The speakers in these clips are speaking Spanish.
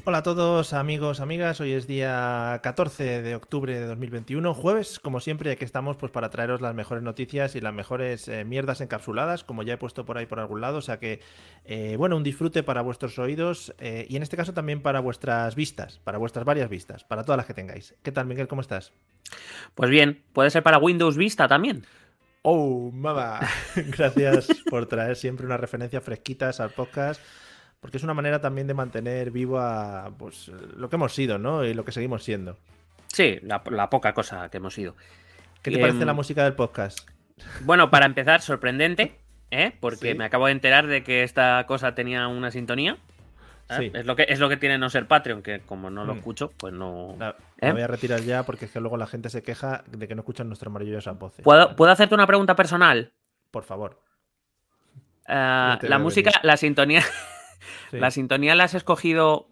Hola a todos, amigos, amigas. Hoy es día 14 de octubre de 2021, jueves, como siempre, aquí estamos pues para traeros las mejores noticias y las mejores mierdas encapsuladas, como ya he puesto por ahí por algún lado. O sea que, bueno, un disfrute para vuestros oídos y en este caso también para vuestras vistas, para vuestras varias vistas, para todas las que tengáis. ¿Qué tal, Miguel? ¿Cómo estás? Pues bien, puede ser para Windows Vista también. Oh, mamá. Gracias por traer siempre unas referencias fresquitas al podcast, porque es una manera también de mantener viva pues, lo que hemos sido, ¿no? Y lo que seguimos siendo. Sí, la poca cosa que hemos ido. ¿Qué te parece la música del podcast? Bueno, para empezar, sorprendente, ¿eh? Porque me Sí, acabo de enterar de que esta cosa tenía una sintonía. ¿Eh? sí. Es lo que tiene no ser Patreon, que como no lo Mm. escucho, pues no. La ¿Eh? voy a retirar ya porque es que luego la gente se queja de que no escuchan nuestras maravillosas voces. ¿Puedo, ¿Vale? puedo hacerte una pregunta personal? Por favor, que ya te La veo música, venir. la sintonía, la Sí. sintonía la has escogido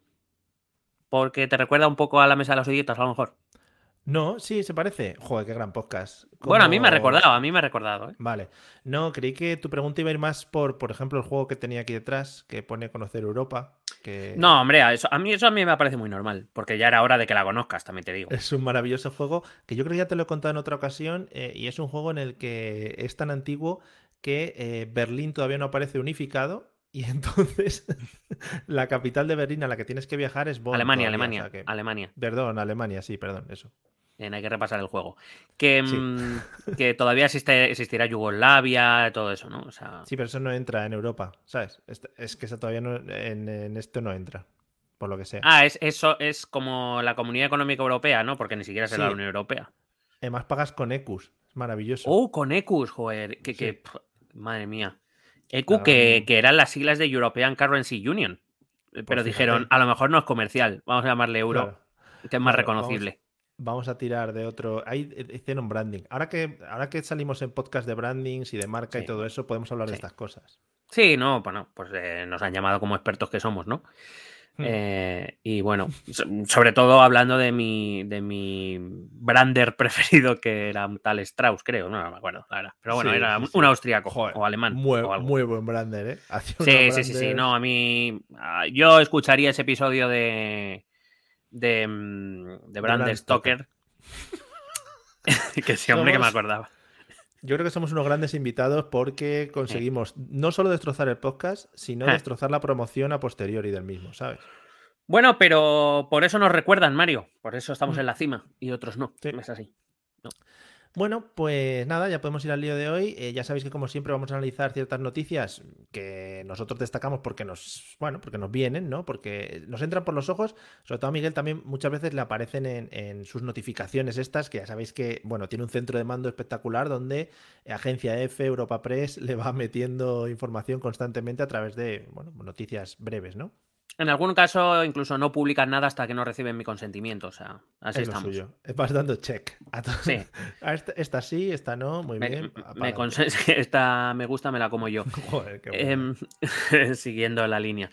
porque te recuerda un poco a la mesa de los idiotas, a lo mejor. No, sí, se parece. Joder, qué gran podcast. Bueno, a mí me ha Como... recordado, a mí me ha recordado, ¿eh? Vale. No, creí que tu pregunta iba a ir más por ejemplo, el juego que tenía aquí detrás, que pone Conocer Europa, que No, hombre, a mí me parece muy normal, porque ya era hora de que la conozcas, también te digo. es un maravilloso juego, que yo creo que ya te lo he contado en otra ocasión, y es un juego en el que es tan antiguo que Berlín todavía no aparece unificado, y entonces la capital de Berlín a la que tienes que viajar es Bonn Alemania, todavía, o Alemania, sea que... Alemania. Perdón, Alemania, sí, perdón, eso. Bien, hay que repasar el juego. Que, Sí, que todavía existirá Yugoslavia, todo eso, ¿no? O sea. sí, pero eso no entra en Europa, ¿sabes? Es que eso todavía no, en esto no entra, por lo que sea. Eso es como la Comunidad Económica Europea, ¿no? Porque ni siquiera será la Sí, Unión Europea. además pagas con ECUs, es maravilloso. Oh, con ECUs, joder. Sí, Madre mía. ECU la que eran las siglas de European Currency Union. pues Pero dijeron, fíjate, a lo mejor no es comercial. Vamos a llamarle euro, claro. que es más Claro, vamos, reconocible. vamos a tirar de otro. Ahí hicieron branding. Ahora que salimos en podcast de brandings y de marca y Sí, todo eso, podemos hablar de sí. estas cosas. Sí, no, bueno, pues nos han llamado como expertos que somos, ¿no? Hmm. Y bueno, sobre todo hablando de mi brander preferido, que era un tal Strauss, creo, no me acuerdo, la verdad. Pero bueno, Sí, era sí, un sí. austríaco Joder, o alemán muy, o algo. muy buen brander, ¿eh? Hacía unos Sí, sí, sí, sí. No, branders. a mí. Yo escucharía ese episodio de De Brand Brand Stoker. Stoker, que sí, hombre, que me Somos. acordaba. Yo creo que somos unos grandes invitados porque Eh. conseguimos no solo destrozar el podcast, sino Ja. destrozar la promoción a posteriori del mismo, ¿sabes? Bueno, pero por eso nos recuerdan, Mario. Por eso estamos Hmm. en la cima y otros no. Sí. Es así. No. Bueno, pues nada, ya podemos ir al lío de hoy. Ya sabéis que como siempre vamos a analizar ciertas noticias que nosotros destacamos porque bueno, porque nos vienen, ¿no? Porque nos entran por los ojos. Sobre todo a Miguel también muchas veces le aparecen en sus notificaciones estas, que ya sabéis que, bueno, tiene un centro de mando espectacular donde Agencia F, Europa Press le va metiendo información constantemente a través de, bueno, noticias breves, ¿no? En algún caso, incluso no publican nada hasta que no reciben mi consentimiento. O sea, así Es lo estamos. suyo. Vas dando check. Sí, Esta sí, esta no, muy me, bien, me, para adelante. consen- esta me gusta, me la como yo. Joder, qué bueno, ¿eh? Em, siguiendo la línea.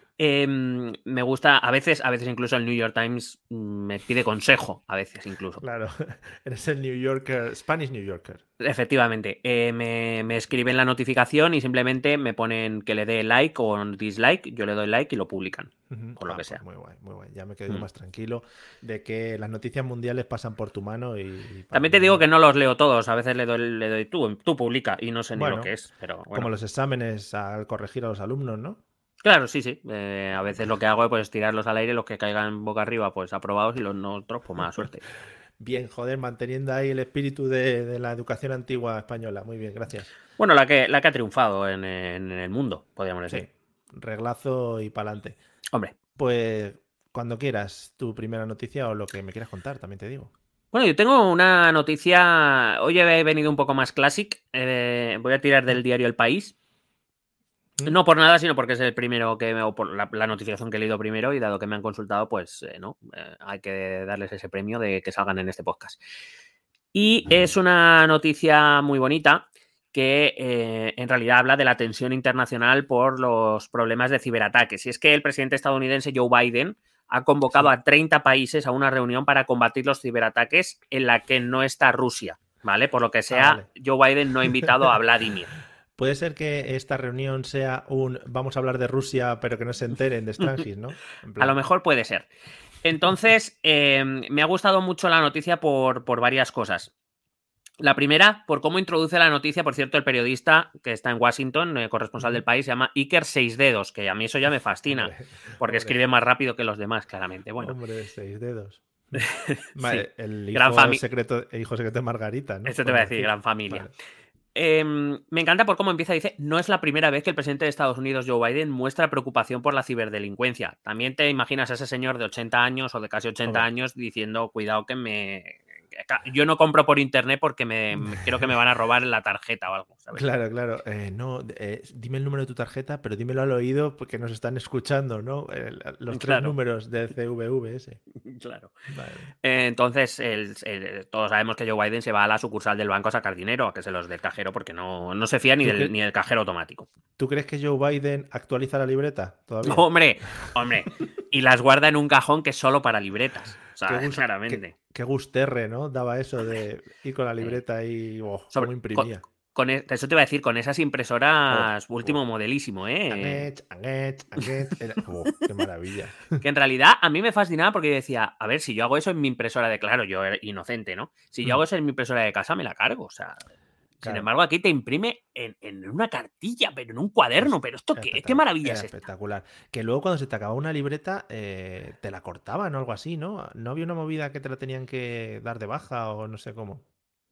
Me gusta, a veces incluso el New York Times me pide consejo, a veces incluso. Claro, eres el New Yorker, Spanish New Yorker. Efectivamente, me escriben la notificación y simplemente me ponen que le dé like o dislike, yo le doy like y lo publican, Ujú. por lo que Ah, pues sea. muy guay, muy guay. Ya me quedo yo Mm. más tranquilo de que las noticias mundiales pasan por tu mano y para También te digo mí, que no los leo todos, a veces le doy tú publica y no sé ni lo que bueno, es, pero como bueno. los exámenes al corregir a los alumnos, ¿no? Claro, sí, sí. A veces lo que hago es pues tirarlos al aire, los que caigan boca arriba, pues aprobados y los no otros, pues mala suerte. Bien, joder, manteniendo ahí el espíritu de la educación antigua española. Muy bien, gracias. Bueno, la que ha triunfado en el mundo, podríamos Sí, decir. reglazo y pa'lante. Hombre. Pues cuando quieras tu primera noticia o lo que me quieras contar, también te digo. Bueno, yo tengo una noticia. Hoy he venido un poco más classic. Voy a tirar Mm, del diario El País. mm. No por nada, sino porque es el primero o por la notificación que he leído primero y dado que me han consultado, pues no, hay que darles ese premio de que salgan en este podcast. Y es una noticia muy bonita que en realidad habla de la tensión internacional por los problemas de ciberataques. Y es que el presidente estadounidense Joe Biden ha convocado Sí. a 30 países a una reunión para combatir los ciberataques en la que no está Rusia, ¿vale? Por lo que Ah, sea, vale. Joe Biden no ha invitado a Vladimir. Puede ser que esta reunión sea un vamos a hablar de Rusia, pero que no se enteren de Strangis, ¿no? En A lo plan, mejor puede ser. Entonces, me ha gustado mucho la noticia por varias cosas. La primera, por cómo introduce la noticia, por cierto, el periodista que está en Washington, corresponsal del país, se llama Iker Seisdedos, que a mí eso ya me fascina, hombre, porque hombre, escribe más rápido que los demás, claramente. Bueno, hombre, 6 dedos. sí, El gran hijo familia. secreto, el hijo secreto de Margarita, ¿no? Esto te voy a Podemos decir, decir. gran familia. Vale. Me encanta por cómo empieza, dice, no es la primera vez que el presidente de Estados Unidos, Joe Biden, muestra preocupación por la ciberdelincuencia. También te imaginas a ese señor de 80 años o de casi 80 Hombre. años diciendo, cuidado yo no compro por internet porque creo que me van a robar la tarjeta o algo, ¿sabes? Claro, claro. No, dime el número de tu tarjeta, pero dímelo al oído porque nos están escuchando, ¿no? Los 3 Claro, números del CVVS. claro. Vale. Entonces, todos sabemos que Joe Biden se va a la sucursal del banco a sacar dinero, a que se los dé el cajero, porque no se fía ni ¿Tú, del cajero automático. ¿Tú crees que Joe Biden actualiza la libreta todavía? Hombre, y las guarda en un cajón que es solo para libretas. O Qué, sea, claramente. qué gusterre, ¿no? Daba eso de ir con la Eh, libreta y cómo sobre, imprimía. eso te iba a decir, con esas Oh, impresoras oh. último modelísimo, Anget, Anget, Anget. Qué maravilla. que en realidad a mí me fascinaba porque yo decía, a ver, si yo hago eso en mi impresora de, claro, yo era inocente, ¿no? Si yo hago eso en mi impresora de casa, me la cargo, o sea. Sin Claro, embargo, aquí te imprime en una cartilla, pero en un cuaderno. Pero esto qué maravilla era es esta. espectacular. Que luego cuando se te acababa una libreta, te la cortaban o algo así, ¿no? No había una movida que te la tenían que dar de baja o no sé cómo.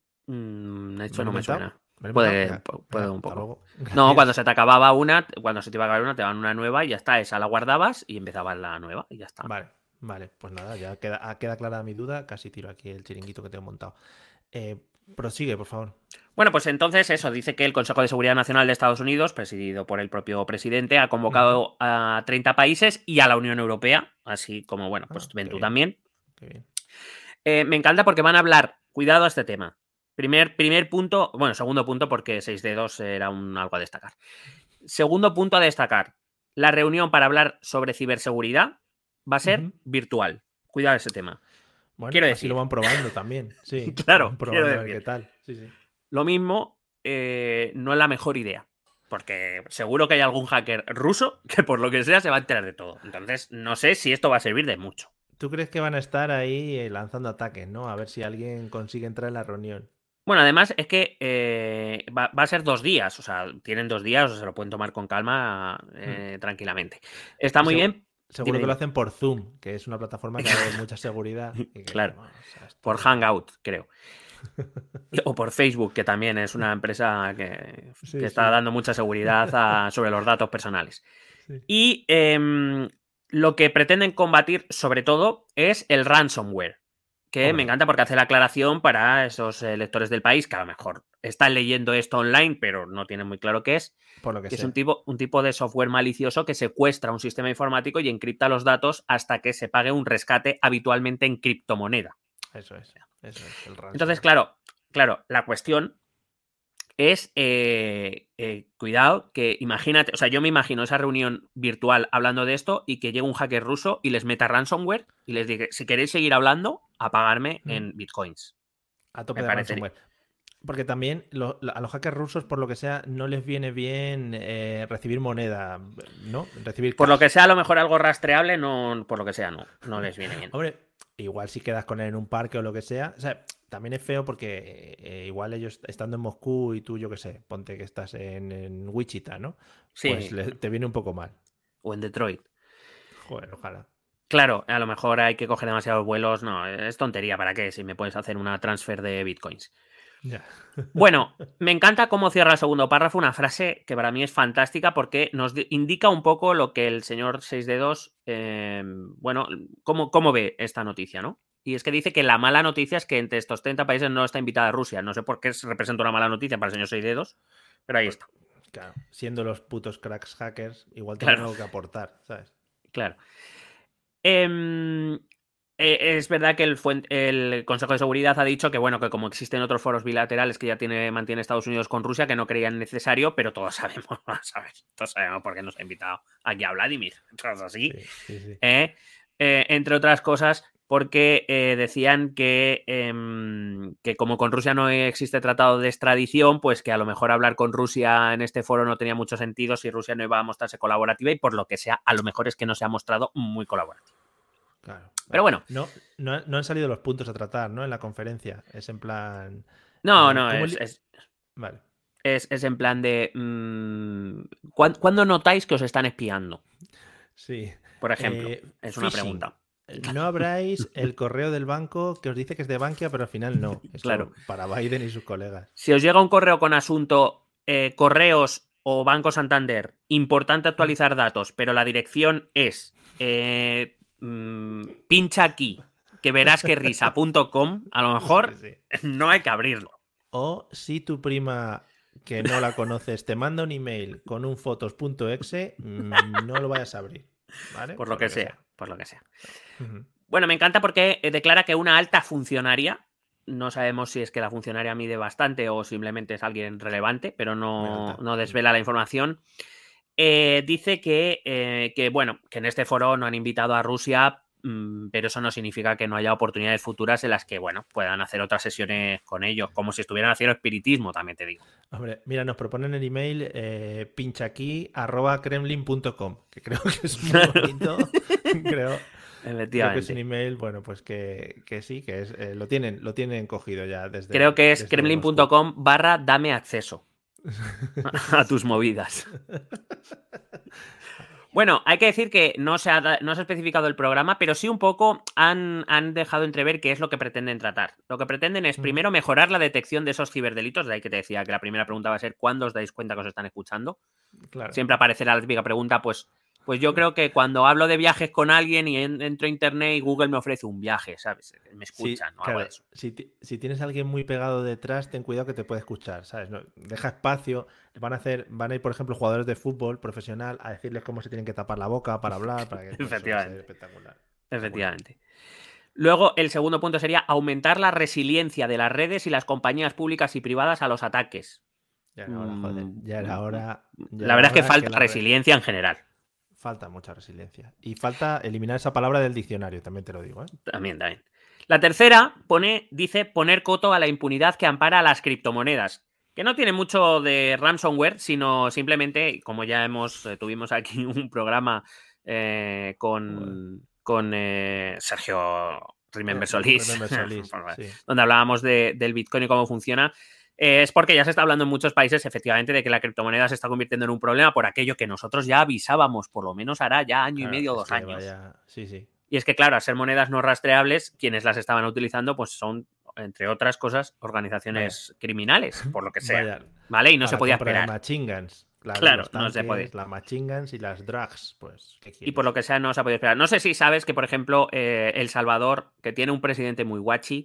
¿Me Esto lo he no me inventado? suena. ¿Me lo he inventado? Puede, Venga, puede venga, un hasta poco. luego. No, cuando Gracias. se te acababa una, cuando se te iba a acabar una, te daban una nueva y ya está. Esa la guardabas y empezabas la nueva y ya está. Vale, vale, pues nada, ya queda clara mi duda. Casi tiro aquí el chiringuito que tengo montado. Eh, Prosigue, por favor. Bueno, pues entonces eso, dice que el Consejo de Seguridad Nacional de Estados Unidos, presidido por el propio presidente, ha Ujú. convocado a 30 países y a la Unión Europea, así como, bueno, pues ven Qué tú bien, también. qué bien. Me encanta porque van a hablar, cuidado a este tema. Primer punto, bueno, segundo punto porque 6 de 2 era algo a destacar. Segundo punto a destacar, la reunión para hablar sobre ciberseguridad va a ser Ujú. virtual. Cuidado ese tema. Bueno, Quiero así lo decir, van probando también. Sí, claro, van quiero probando a ver qué decir, tal. Sí, sí. lo mismo no es la mejor idea. Porque seguro que hay algún hacker ruso que por lo que sea se va a enterar de todo. Entonces, no sé si esto va a servir de mucho. ¿Tú crees que van a estar ahí lanzando ataques, ¿no? A ver si alguien consigue entrar en la reunión. Bueno, además es que va a ser 2 días, o sea, tienen 2 días, o sea, se lo pueden tomar con calma Hmm. tranquilamente. Está Y muy bien. seguro Dime, que lo dime. hacen por Zoom, que es una plataforma que da mucha seguridad. Y que, Claro, bueno, o sea, por esto... Hangout, creo. O por Facebook, que también es una empresa que Sí, está sí, dando mucha seguridad sobre los datos personales. sí. Y lo que pretenden combatir, sobre todo, es el ransomware. Que me Hombre, encanta porque hace la aclaración para esos lectores del país que a lo mejor están leyendo esto online, pero no tienen muy claro qué es. por lo que Que es un sea. tipo de software malicioso que secuestra un sistema informático y encripta los datos hasta que se pague un rescate habitualmente en criptomoneda. Eso es, el Entonces, ransomware. claro, la cuestión es, cuidado, que imagínate, o sea, yo me imagino esa reunión virtual hablando de esto y que llegue un hacker ruso y les meta ransomware y les diga, si queréis seguir hablando, a pagarme Mm. en bitcoins. A tope Me de parecería. ransomware. Porque también a los hackers rusos, por lo que sea, no les viene bien recibir moneda, ¿no? Recibir Por lo cash. que sea, a lo mejor algo rastreable, no, por lo que sea, no les viene bien. Hombre, igual si quedas con él en un parque o lo que sea. O sea, también es feo porque igual ellos estando en Moscú y tú, yo qué sé, ponte que estás en Wichita, ¿no? Pues Sí, te viene un poco mal. o en Detroit. Joder, ojalá. Claro, a lo mejor hay que coger demasiados vuelos. No, es tontería. ¿Para qué? Si me puedes hacer una transfer de bitcoins. Ya. Bueno, me encanta cómo cierra el segundo párrafo, una frase que para mí es fantástica porque nos indica un poco lo que el señor 6 dedos, bueno, cómo ve esta noticia, ¿no? Y es que dice que la mala noticia es que entre estos 30 países no está invitada Rusia. No sé por qué representa una mala noticia para el señor 6 dedos, pero ahí Pues, está. claro, siendo los putos cracks hackers, igual tienen Claro, algo que aportar, ¿sabes? claro. Em, es verdad que el Consejo de Seguridad ha dicho que, bueno, que como existen otros foros bilaterales que ya mantiene Estados Unidos con Rusia, que no creían necesario, pero todos sabemos, ¿sabes? Todos sabemos por qué nos ha invitado aquí a Vladimir. Todos Sí, así. sí, sí. Entre otras cosas, porque decían que como con Rusia no existe tratado de extradición, pues que a lo mejor hablar con Rusia en este foro no tenía mucho sentido si Rusia no iba a mostrarse colaborativa y por lo que sea, a lo mejor es que no se ha mostrado muy colaborativa. Claro. Pero bueno. No han salido los puntos a tratar, ¿no? En la conferencia. Es en plan... No, Vale. Es en plan de... ¿cuándo notáis que os están espiando? Sí. Por ejemplo, es una pregunta. No abráis el correo del banco que os dice que es de Bankia, pero al final no. Eso claro. Para Biden y sus colegas. Si os llega un correo con asunto correos o Banco Santander, importante actualizar datos, pero la dirección es pincha aquí, que verás que risa.com, a lo mejor sí. No hay que abrirlo. O si tu prima que no la conoces te manda un email con un fotos.exe, no lo vayas a abrir. ¿Vale? Por lo que sea. Bueno, me encanta porque declara que una alta funcionaria, no sabemos si es que la funcionaria mide bastante o simplemente es alguien relevante, pero no desvela la información, dice que, bueno, que en este foro no han invitado a Rusia, pero eso no significa que no haya oportunidades futuras en las que, bueno, puedan hacer otras sesiones con ellos, como si estuvieran haciendo espiritismo, también te digo. Hombre, mira, nos proponen el email pinchaaqui@kremlin.com, que creo que es muy bonito. creo que es un email, bueno, pues que sí, que es, lo tienen cogido ya desde... Creo que es kremlin.com/dame acceso a tus movidas. Bueno, hay que decir que no se ha especificado el programa, pero sí un poco han dejado entrever qué es lo que pretenden tratar. Lo que pretenden es, primero, mejorar la detección de esos ciberdelitos. De ahí que te decía que la primera pregunta va a ser ¿cuándo os dais cuenta que os están escuchando? Claro. Siempre aparecerá la típica pregunta, pues yo creo que cuando hablo de viajes con alguien y entro a internet y Google me ofrece un viaje, ¿sabes? Me escuchan, sí, ¿no? Claro. Algo de eso. Si tienes a alguien muy pegado detrás, ten cuidado que te puede escuchar, ¿sabes? No, deja espacio. Van a ir, por ejemplo, jugadores de fútbol profesional a decirles cómo se tienen que tapar la boca para hablar, para que Efectivamente. Eso espectacular. Efectivamente. Luego, el segundo punto sería aumentar la resiliencia de las redes y las compañías públicas y privadas a los ataques. Ya era hora, joder. Ya era hora. La verdad es que falta resiliencia en general. Falta mucha resiliencia. Y falta eliminar esa palabra del diccionario, también te lo digo, ¿eh? También. La tercera dice poner coto a la impunidad que ampara a las criptomonedas. Que no tiene mucho de ransomware, sino simplemente, como ya tuvimos aquí un programa con Sergio Remember Solís, sí. donde hablábamos del Bitcoin y cómo funciona. Es porque ya se está hablando en muchos países, efectivamente, de que la criptomoneda se está convirtiendo en un problema por aquello que nosotros ya avisábamos, por lo menos hará ya año y medio o 2 años. Sí. Y es que, claro, al ser monedas no rastreables, quienes las estaban utilizando, pues son, entre otras cosas, organizaciones criminales, por lo que sea. ¿Vale? Y no se podía esperar. Machine guns. Claro, no se podía. Las machine guns y las drugs, pues. Y por lo que sea, no se ha podido esperar. No sé si sabes que, por ejemplo, El Salvador, que tiene un presidente muy guachi,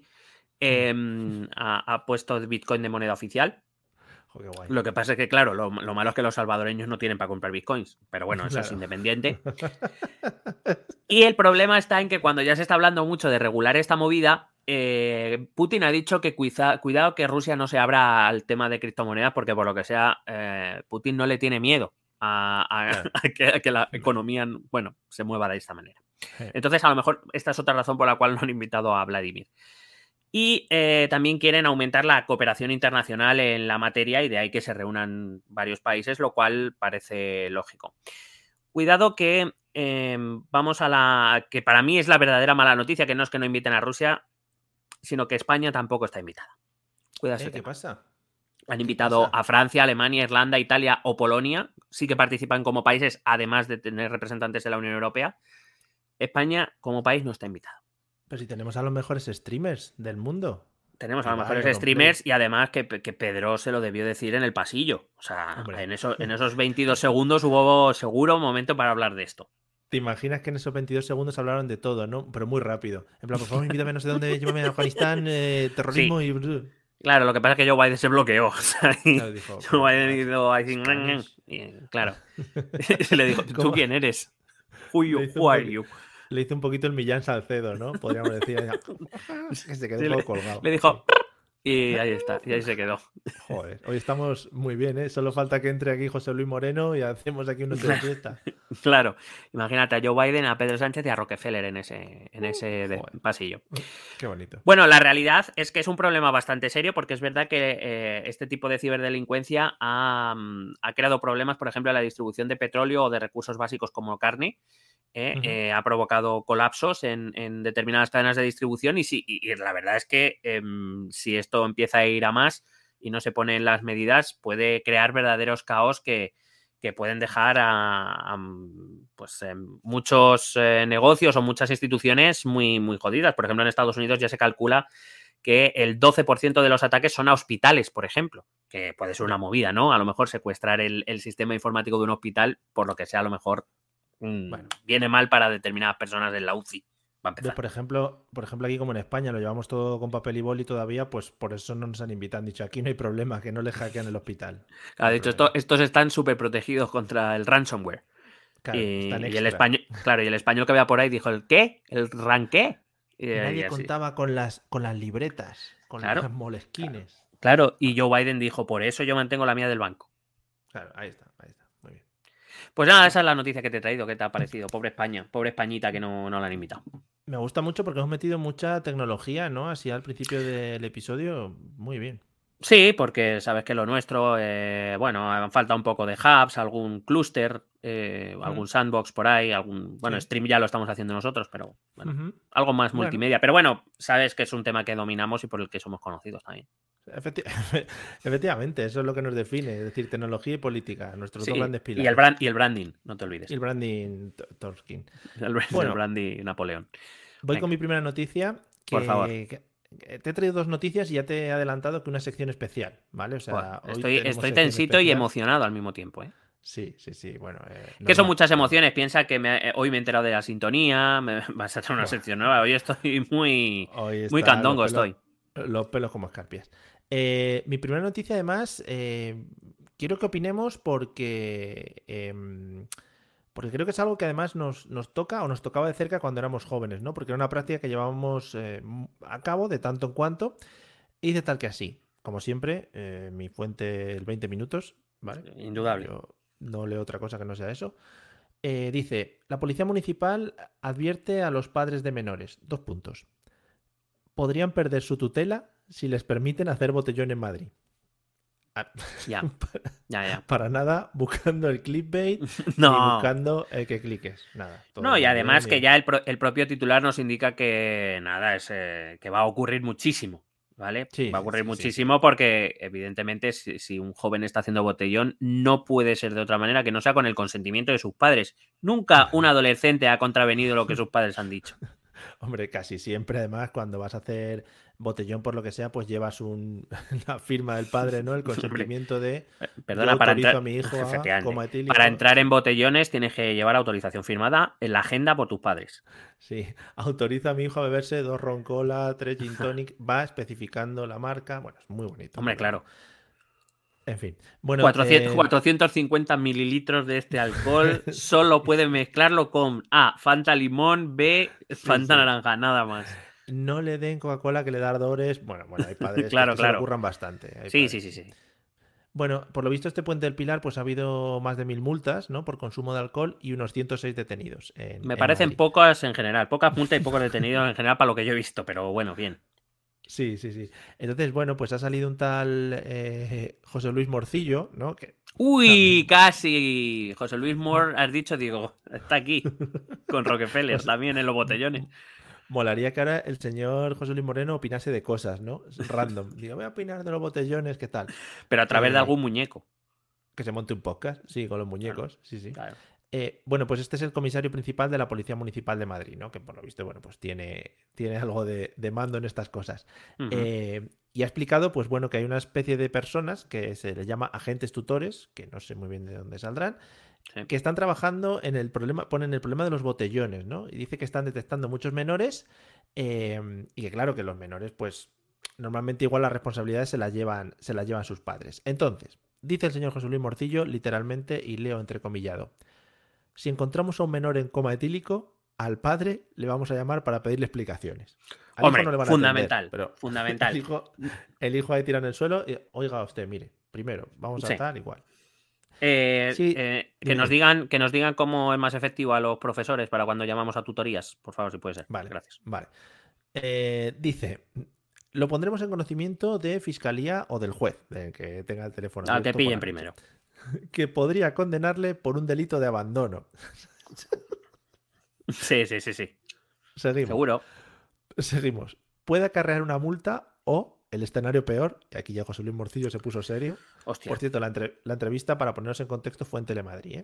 ha puesto Bitcoin de moneda oficial. Oh, qué guay. Lo que pasa es que, claro, lo malo es que los salvadoreños no tienen para comprar Bitcoins. Pero bueno, eso es independiente. Y el problema está en que cuando ya se está hablando mucho de regular esta movida, Putin ha dicho que cuidado que Rusia no se abra al tema de criptomonedas porque por lo que sea, Putin no le tiene miedo a que la economía, bueno, se mueva de esta manera. Entonces, a lo mejor esta es otra razón por la cual no han invitado a Vladimir. Y también quieren aumentar la cooperación internacional en la materia y de ahí que se reúnan varios países, lo cual parece lógico. Cuidado que vamos a la que para mí es la verdadera mala noticia, que no es que no inviten a Rusia, sino que España tampoco está invitada. Cuidado. ¿Qué pasa? Han invitado a Francia, Alemania, Irlanda, Italia o Polonia. Sí que participan como países, además de tener representantes de la Unión Europea. España como país no está invitado. Pero si tenemos a los mejores streamers del mundo. Tenemos a los mejores streamers y además que Pedro se lo debió decir en el pasillo. O sea, en esos 22 segundos hubo seguro un momento para hablar de esto. ¿Te imaginas que en esos 22 segundos hablaron de todo, no? Pero muy rápido. En plan, por favor, invítame no sé dónde, llévame a Afganistán, terrorismo sí. y... Claro, lo que pasa es que Joe Biden se bloqueó. O sea, dijo, Joe Biden hizo... Claro. Le dijo, ¿tú quién eres? Who are you? Le hizo un poquito el Millán Salcedo, ¿no? Podríamos decir. Que se quedó un poco colgado. Le dijo... Y ahí está, y ahí se quedó. Joder, hoy estamos muy bien, ¿eh? Solo falta que entre aquí José Luis Moreno y hacemos aquí una noche de fiesta. Claro, imagínate a Joe Biden, a Pedro Sánchez y a Rockefeller en ese Joder, pasillo. qué bonito. Bueno, la realidad es que es un problema bastante serio porque es verdad que este tipo de ciberdelincuencia ha creado problemas, por ejemplo, en la distribución de petróleo o de recursos básicos como carne. Ha provocado colapsos en determinadas cadenas de distribución y la verdad es que si esto empieza a ir a más y no se ponen las medidas, puede crear verdaderos caos que pueden dejar pues, muchos negocios o muchas instituciones muy, muy jodidas. Por ejemplo, en Estados Unidos ya se calcula que el 12% de los ataques son a hospitales, por ejemplo, que puede ser una movida, ¿no? A lo mejor secuestrar el sistema informático de un hospital, por lo que sea, a lo mejor Bueno, viene mal para determinadas personas en la UCI. Va a ves, empezar. por ejemplo, aquí como en España lo llevamos todo con papel y boli todavía, pues por eso no nos han invitado. Han dicho, aquí no hay problema, que no le hackean el hospital. No Claro, hay de hecho, problema. estos están súper protegidos contra el ransomware. Claro, están Y el extra. español, claro, y el español que vea por ahí dijo, ¿el qué? ¿El ran qué? Y Nadie así. contaba con las libretas, con Claro, las molesquines. claro. Y Bueno, Joe Biden dijo, por eso yo mantengo la mía del banco. claro, ahí está, ahí está. Muy bien. Pues nada, esa es la noticia que te he traído. ¿Qué te ha parecido? Pobre España, pobre Españita que no la han invitado. Me gusta mucho porque hemos metido mucha tecnología, ¿no? Así al principio del episodio. Muy bien. Sí, porque sabes que lo nuestro, bueno, falta un poco de hubs, algún clúster, Mm, algún sandbox por ahí, bueno, sí. stream ya lo estamos haciendo nosotros, pero bueno, Ujú. algo más Bueno, multimedia. Pero bueno, sabes que es un tema que dominamos y por el que somos conocidos también. efecti- efectivamente, eso es lo que nos define, es decir, tecnología y política, nuestros dos Sí, grandes y el pilares. y el branding, no te Y olvides. el branding Tolkien. El Bueno, branding Napoleón. voy con Venga, mi primera noticia, por favor. que te he traído dos noticias y ya te he adelantado que una sección especial, ¿vale? O Buah, sea, hoy tenemos estoy sección tensito y especial. emocionado al mismo tiempo, ¿eh? Sí, sí, sí, bueno, Que son normal, muchas normal. emociones. Piensa que hoy me he enterado de la sintonía, me vas a traer una Buah, sección nueva. Hoy estoy muy, hoy muy está candongo, estoy. los pelos como escarpias. Mi primera noticia, además, quiero que opinemos porque creo que es algo que además nos toca o nos tocaba de cerca cuando éramos jóvenes, ¿no? Porque era una práctica que llevábamos a cabo de tanto en cuanto y de tal que así. Como siempre, mi fuente, el 20 minutos, ¿vale? Indudable. Yo no leo otra cosa que no sea eso. Dice, la policía municipal advierte a los padres de menores, dos puntos. Podrían perder su tutela si les permiten hacer botellón en Madrid. Ah, Ya, ya. para nada buscando el clickbait ni No. buscando el que cliques. Nada, No, todo y muy además bien. que ya el propio titular nos indica que nada, que va a ocurrir muchísimo, ¿vale? Sí, Va a sí, ocurrir sí, sí, sí. muchísimo porque, evidentemente, si un joven está haciendo botellón, no puede ser de otra manera que no sea con el consentimiento de sus padres. Nunca un adolescente ha contravenido lo que sus padres han dicho. Hombre, casi siempre, además, cuando vas a hacer botellón por lo que sea, pues llevas la firma del padre, ¿no? El Hombre, consentimiento de yo perdona, para autorizo a entrar, mi hijo a efectivamente, coma para etílico. entrar en botellones tienes que llevar autorización firmada en la agenda por tus padres. Sí, autoriza a mi hijo a beberse dos roncola, tres gin tonic, va especificando la marca. Bueno, es muy bonito, Hombre, pero bueno. claro. En fin. Bueno, 450 mililitros de este alcohol solo pueden mezclarlo con A, Fanta limón, B, sí, Fanta sí. naranja, nada más. No le den Coca-Cola que le da ardores. Bueno, hay padres que es Claro, que se lo claro. curran bastante. Hay Sí, sí, padres sí, que sí. sí. Bueno, por lo visto este Puente del Pilar pues ha habido más de 1000 multas, ¿no? Por consumo de alcohol y unos 106 detenidos Me en parecen Madrid. pocas en general, pocas multas y pocos detenidos en general para lo que yo he visto, pero bueno, bien. Sí, sí, sí. Entonces, bueno, pues ha salido un tal José Luis Morcillo, ¿no? Que Uy, casi. José Luis Moore, has dicho, digo, está aquí, con Rockefeller José- también en los m- botellones. m- Molaría que ahora el señor José Luis Moreno opinase de cosas, ¿no? Random. Digo, voy a opinar de los botellones, ¿qué tal? Pero a través de Eh, algún muñeco. que se monte un podcast, sí, con los Claro, muñecos, sí, sí. claro. Bueno, pues este es el comisario principal de la Policía Municipal de Madrid, ¿no? Que por lo visto, bueno, pues tiene algo de mando en estas cosas. Ujú, Y ha explicado, pues bueno, que hay una especie de personas que se les llama agentes tutores, que no sé muy bien de dónde saldrán, sí. que están trabajando en el problema, ponen el problema de los botellones, ¿no? Y dice que están detectando muchos menores y que claro que los menores, pues normalmente igual las responsabilidades se las llevan sus padres. Entonces, dice el señor José Luis Morcillo, literalmente, y leo entrecomillado. Si encontramos a un menor en coma etílico, al padre le vamos a llamar para pedirle explicaciones. Al hijo no Hombre, le van a atender, fundamental, pero fundamental. el hijo ahí tira en el suelo y, oiga usted, mire, primero, vamos a Sí. tal igual. Que Dime, nos dime. digan cómo es más efectivo a los profesores para cuando llamamos a tutorías, por favor, si puede ser. Vale, Gracias. vale. Dice, lo pondremos en conocimiento de fiscalía o del juez, del que tenga el teléfono Al que abierto por pillen la noche, primero. que podría condenarle por un delito de abandono. Sí, sí, sí, sí. Seguimos. Seguro. Seguimos. Puede acarrear una multa o, el escenario peor, y aquí ya José Luis Morcillo se puso serio. Hostia. Por cierto, la entrevista, para ponernos en contexto, fue en Telemadrid.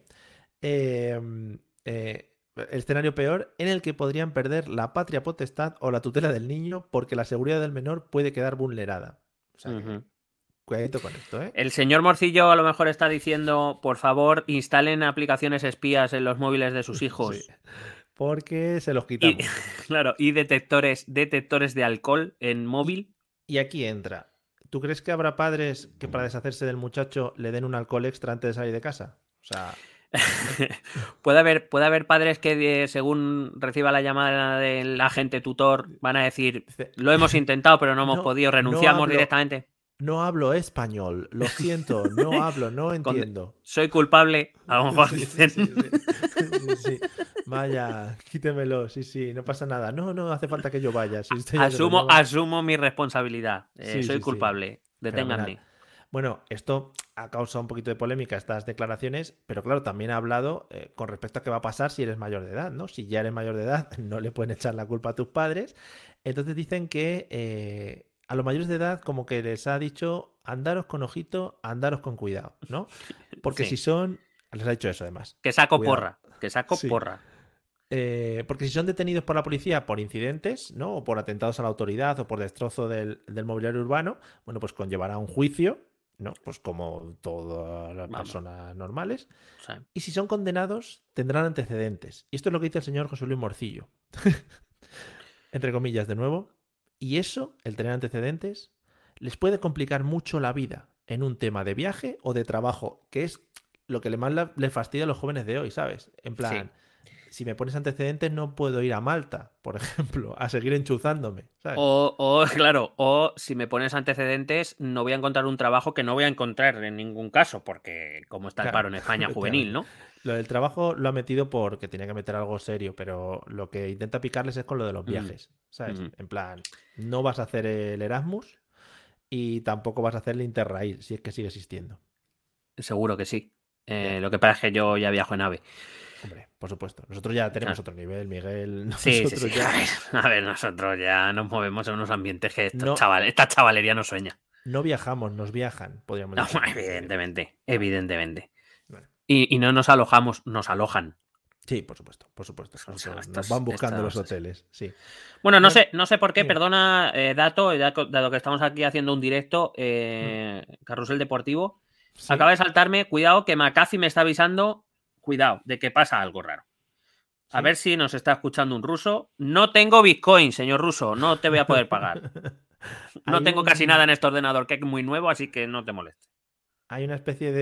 El escenario peor en el que podrían perder la patria potestad o la tutela del niño porque la seguridad del menor puede quedar vulnerada. O sea que, cuidadito con esto, ¿eh? El señor Morcillo a lo mejor está diciendo, por favor, instalen aplicaciones espías en los móviles de sus Sí, hijos. porque se los Y, quitamos. claro, y detectores de alcohol en móvil. Y aquí entra. ¿Tú crees que habrá padres que para deshacerse del muchacho le den un alcohol extra antes de salir de casa? O sea, puede haber padres que según reciba la llamada del agente tutor van a decir, dice, lo hemos intentado pero no hemos podido, no renunciamos directamente. No hablo español, lo siento, no hablo, no entiendo. Soy culpable, a lo mejor Sí, dicen. sí. Vaya, quítemelo, sí, no pasa nada. No hace falta que yo vaya. Si usted ya se lo Asumo, lleva. asumo mi responsabilidad. Soy culpable. Fenomenal. Deténganme. Bueno, esto ha causado un poquito de polémica estas declaraciones, pero claro, también ha hablado con respecto a qué va a pasar si eres mayor de edad, ¿no? Si ya eres mayor de edad, no le pueden echar la culpa a tus padres. Entonces dicen que a los mayores de edad como que les ha dicho andaros con ojito, andaros con cuidado, ¿no? Porque si Sí. son, les ha dicho eso además. Que saco Cuidado. porra. Que saco Sí. porra. Porque si son detenidos por la policía por incidentes, ¿no? O por atentados a la autoridad o por destrozo del mobiliario urbano, bueno, pues conllevará un juicio, ¿no? Pues como todas las Vamos. personas normales. Sí. Y si son condenados, tendrán antecedentes. Y esto es lo que dice el señor José Luis Morcillo. Entre comillas, de nuevo. Y eso, el tener antecedentes, les puede complicar mucho la vida en un tema de viaje o de trabajo, que es lo que más le fastidia a los jóvenes de hoy, ¿sabes? En plan, si me pones antecedentes no puedo ir a Malta, por ejemplo, a seguir enchuzándome, ¿sabes? Claro, o si me pones antecedentes, no voy a encontrar un trabajo que no voy a encontrar en ningún caso, porque como está el Claro, paro en España juvenil, efectivamente. ¿no? Lo del trabajo lo ha metido porque tenía que meter algo serio, pero lo que intenta picarles es con lo de los viajes, ¿sabes? En plan, no vas a hacer el Erasmus y tampoco vas a hacer el Interrail, si es que sigue existiendo. Seguro que sí. Ya. Lo que pasa es que yo ya viajo en AVE. Hombre, por supuesto. Nosotros ya tenemos Claro. otro nivel, Miguel. Sí. Nosotros ya A ver, nosotros ya nos movemos en unos ambientes que esta no, chavalería no sueña. no viajamos, nos viajan, podríamos No, decir. evidentemente. Bueno. Y no nos alojamos, nos alojan. Sí, por supuesto. Nosotros nos van Estas buscando los hoteles, sí. Bueno, Bueno, no sé por qué, dime. perdona, dado que estamos aquí haciendo un directo, Carrusel Deportivo, Sí. acaba de saltarme, cuidado, que McAfee me está avisando, cuidado, de que pasa algo raro. A ¿Sí? ver si nos está escuchando un ruso. No tengo Bitcoin, señor ruso, no te voy a poder pagar. No tengo casi nada en este ordenador, que es muy nuevo, así que no te molestes. Hay una especie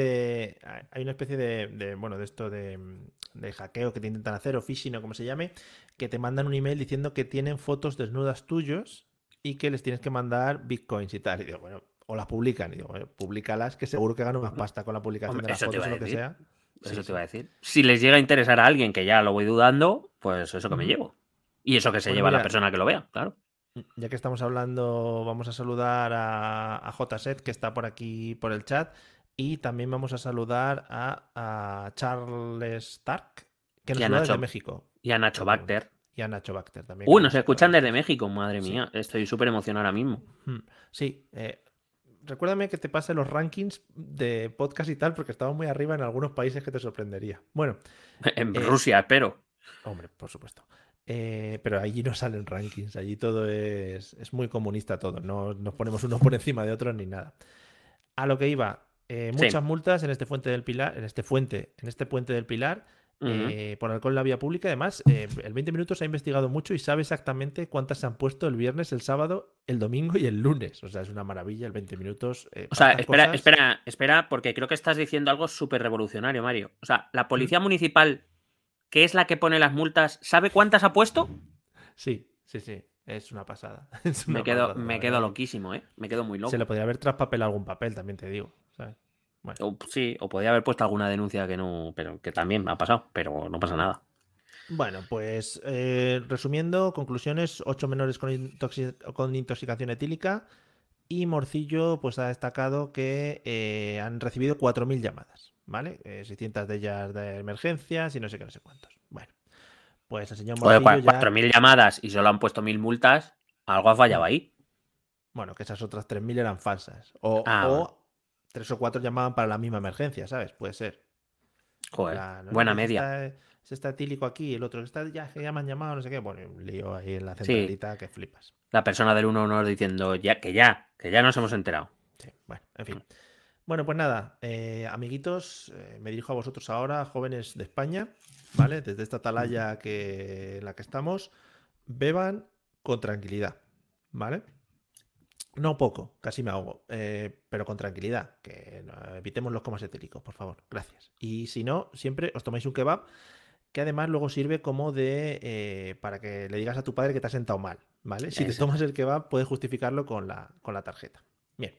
bueno, de esto de hackeo que te intentan hacer, o phishing o como se llame, que te mandan un email diciendo que tienen fotos desnudas tuyos y que les tienes que mandar bitcoins y tal. Y digo, bueno, o las publican. Y digo, bueno, públicalas, que seguro que gano más pasta con la publicación Hombre, de las eso te fotos iba o a lo que decir. sea. Eso Sí, te iba sí. a decir. Si les llega a interesar a alguien, que ya lo voy dudando, pues eso que me llevo. Y eso que se Bueno, lleva la mira, persona que lo vea, claro. ya que estamos hablando, vamos a saludar a JSET, que está por aquí por el chat, y también vamos a saludar a Charles Stark, que nos Y a saluda desde Nacho, México. y a Nacho Bacter. Y a Nacho Bacter también, que Nos nos saluda escuchan desde después. México, madre Sí, mía. Estoy súper emocionado ahora mismo. sí. Recuérdame que te pase los rankings de podcast y tal, porque estamos muy arriba en algunos países que te sorprendería. Bueno, En Rusia, espero. hombre, por supuesto. Pero allí no salen rankings, allí todo es muy comunista todo, no nos ponemos unos por encima de otros ni nada. A lo que iba, muchas Sí. multas en este puente del Pilar, en este puente del Pilar, Ujú. por alcohol en la vía pública. Además, el 20 minutos ha investigado mucho y sabe exactamente cuántas se han puesto el viernes, el sábado, el domingo y el lunes. O sea, es una maravilla el 20 minutos. O Para sea, estas cosas. espera, porque creo que estás diciendo algo súper revolucionario, Mario. O sea, la policía municipal que es la que pone las multas, ¿sabe cuántas ha puesto? Sí. Es una pasada. Me quedo loquísimo, ¿eh? Me quedo muy loco. Se le podría haber traspapelado algún papel, también te digo, ¿sabes? Bueno. Sí, o podría haber puesto alguna denuncia que no, pero que también me ha pasado, pero no pasa nada. Bueno, pues resumiendo, conclusiones: 8 menores con intoxicación etílica, y Morcillo pues ha destacado que han recibido 4.000 llamadas, ¿vale? 600 de ellas de emergencias y no sé qué, no sé cuántos. Bueno, pues el señor Joder, Morcillo ya... 4.000 llamadas y solo han puesto 1.000 multas, algo ha fallado ahí. Bueno, que esas otras 3.000 eran falsas. Bueno. O 3 o 4 llamaban para la misma emergencia, ¿sabes? Puede ser. Joder, No sé buena qué, media. se está etílico aquí, el otro está ya me han llamado, no sé qué. Bueno, un lío ahí en la Sí, centralita que flipas. la persona del 112 diciendo que ya nos hemos enterado. Sí, bueno, en fin. Bueno, pues nada, amiguitos, me dirijo a vosotros ahora, jóvenes de España, ¿vale? Desde esta atalaya en la que estamos, beban con tranquilidad, ¿vale? No poco, casi me ahogo, pero con tranquilidad, que evitemos los comas etéricos, por favor, gracias. Y si no, siempre os tomáis un kebab, que además luego sirve como para que le digas a tu padre que te has sentado mal, ¿vale? Si te tomas el kebab, puedes justificarlo con la tarjeta. Bien.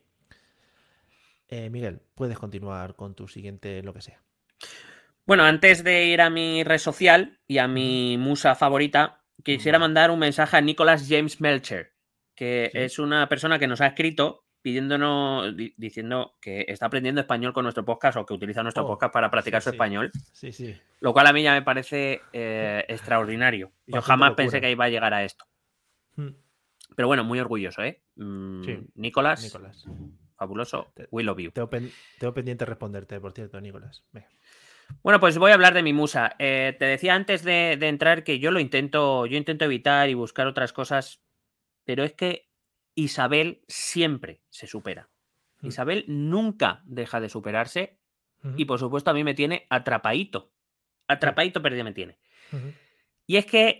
Miguel, puedes continuar con tu siguiente, lo que sea. Bueno, antes de ir a mi red social y a mi musa favorita, quisiera mandar un mensaje a Nicholas James Melcher, que es una persona que nos ha escrito pidiéndonos, diciendo que está aprendiendo español con nuestro podcast o que utiliza nuestro podcast para practicar su español. Sí. Lo cual a mí ya me parece extraordinario. Yo jamás pensé que iba a llegar a esto. Pero bueno, muy orgulloso, ¿eh? Nicolás, fabuloso. We love you. Tengo pendiente responderte, por cierto, Nicolás. Venga. Bueno, pues voy a hablar de mi musa. Te decía antes de entrar que yo intento evitar y buscar otras cosas, pero es que Isabel siempre se supera. Isabel nunca deja de superarse y por supuesto a mí me tiene atrapadito. Atrapadito perdido me tiene. Y es que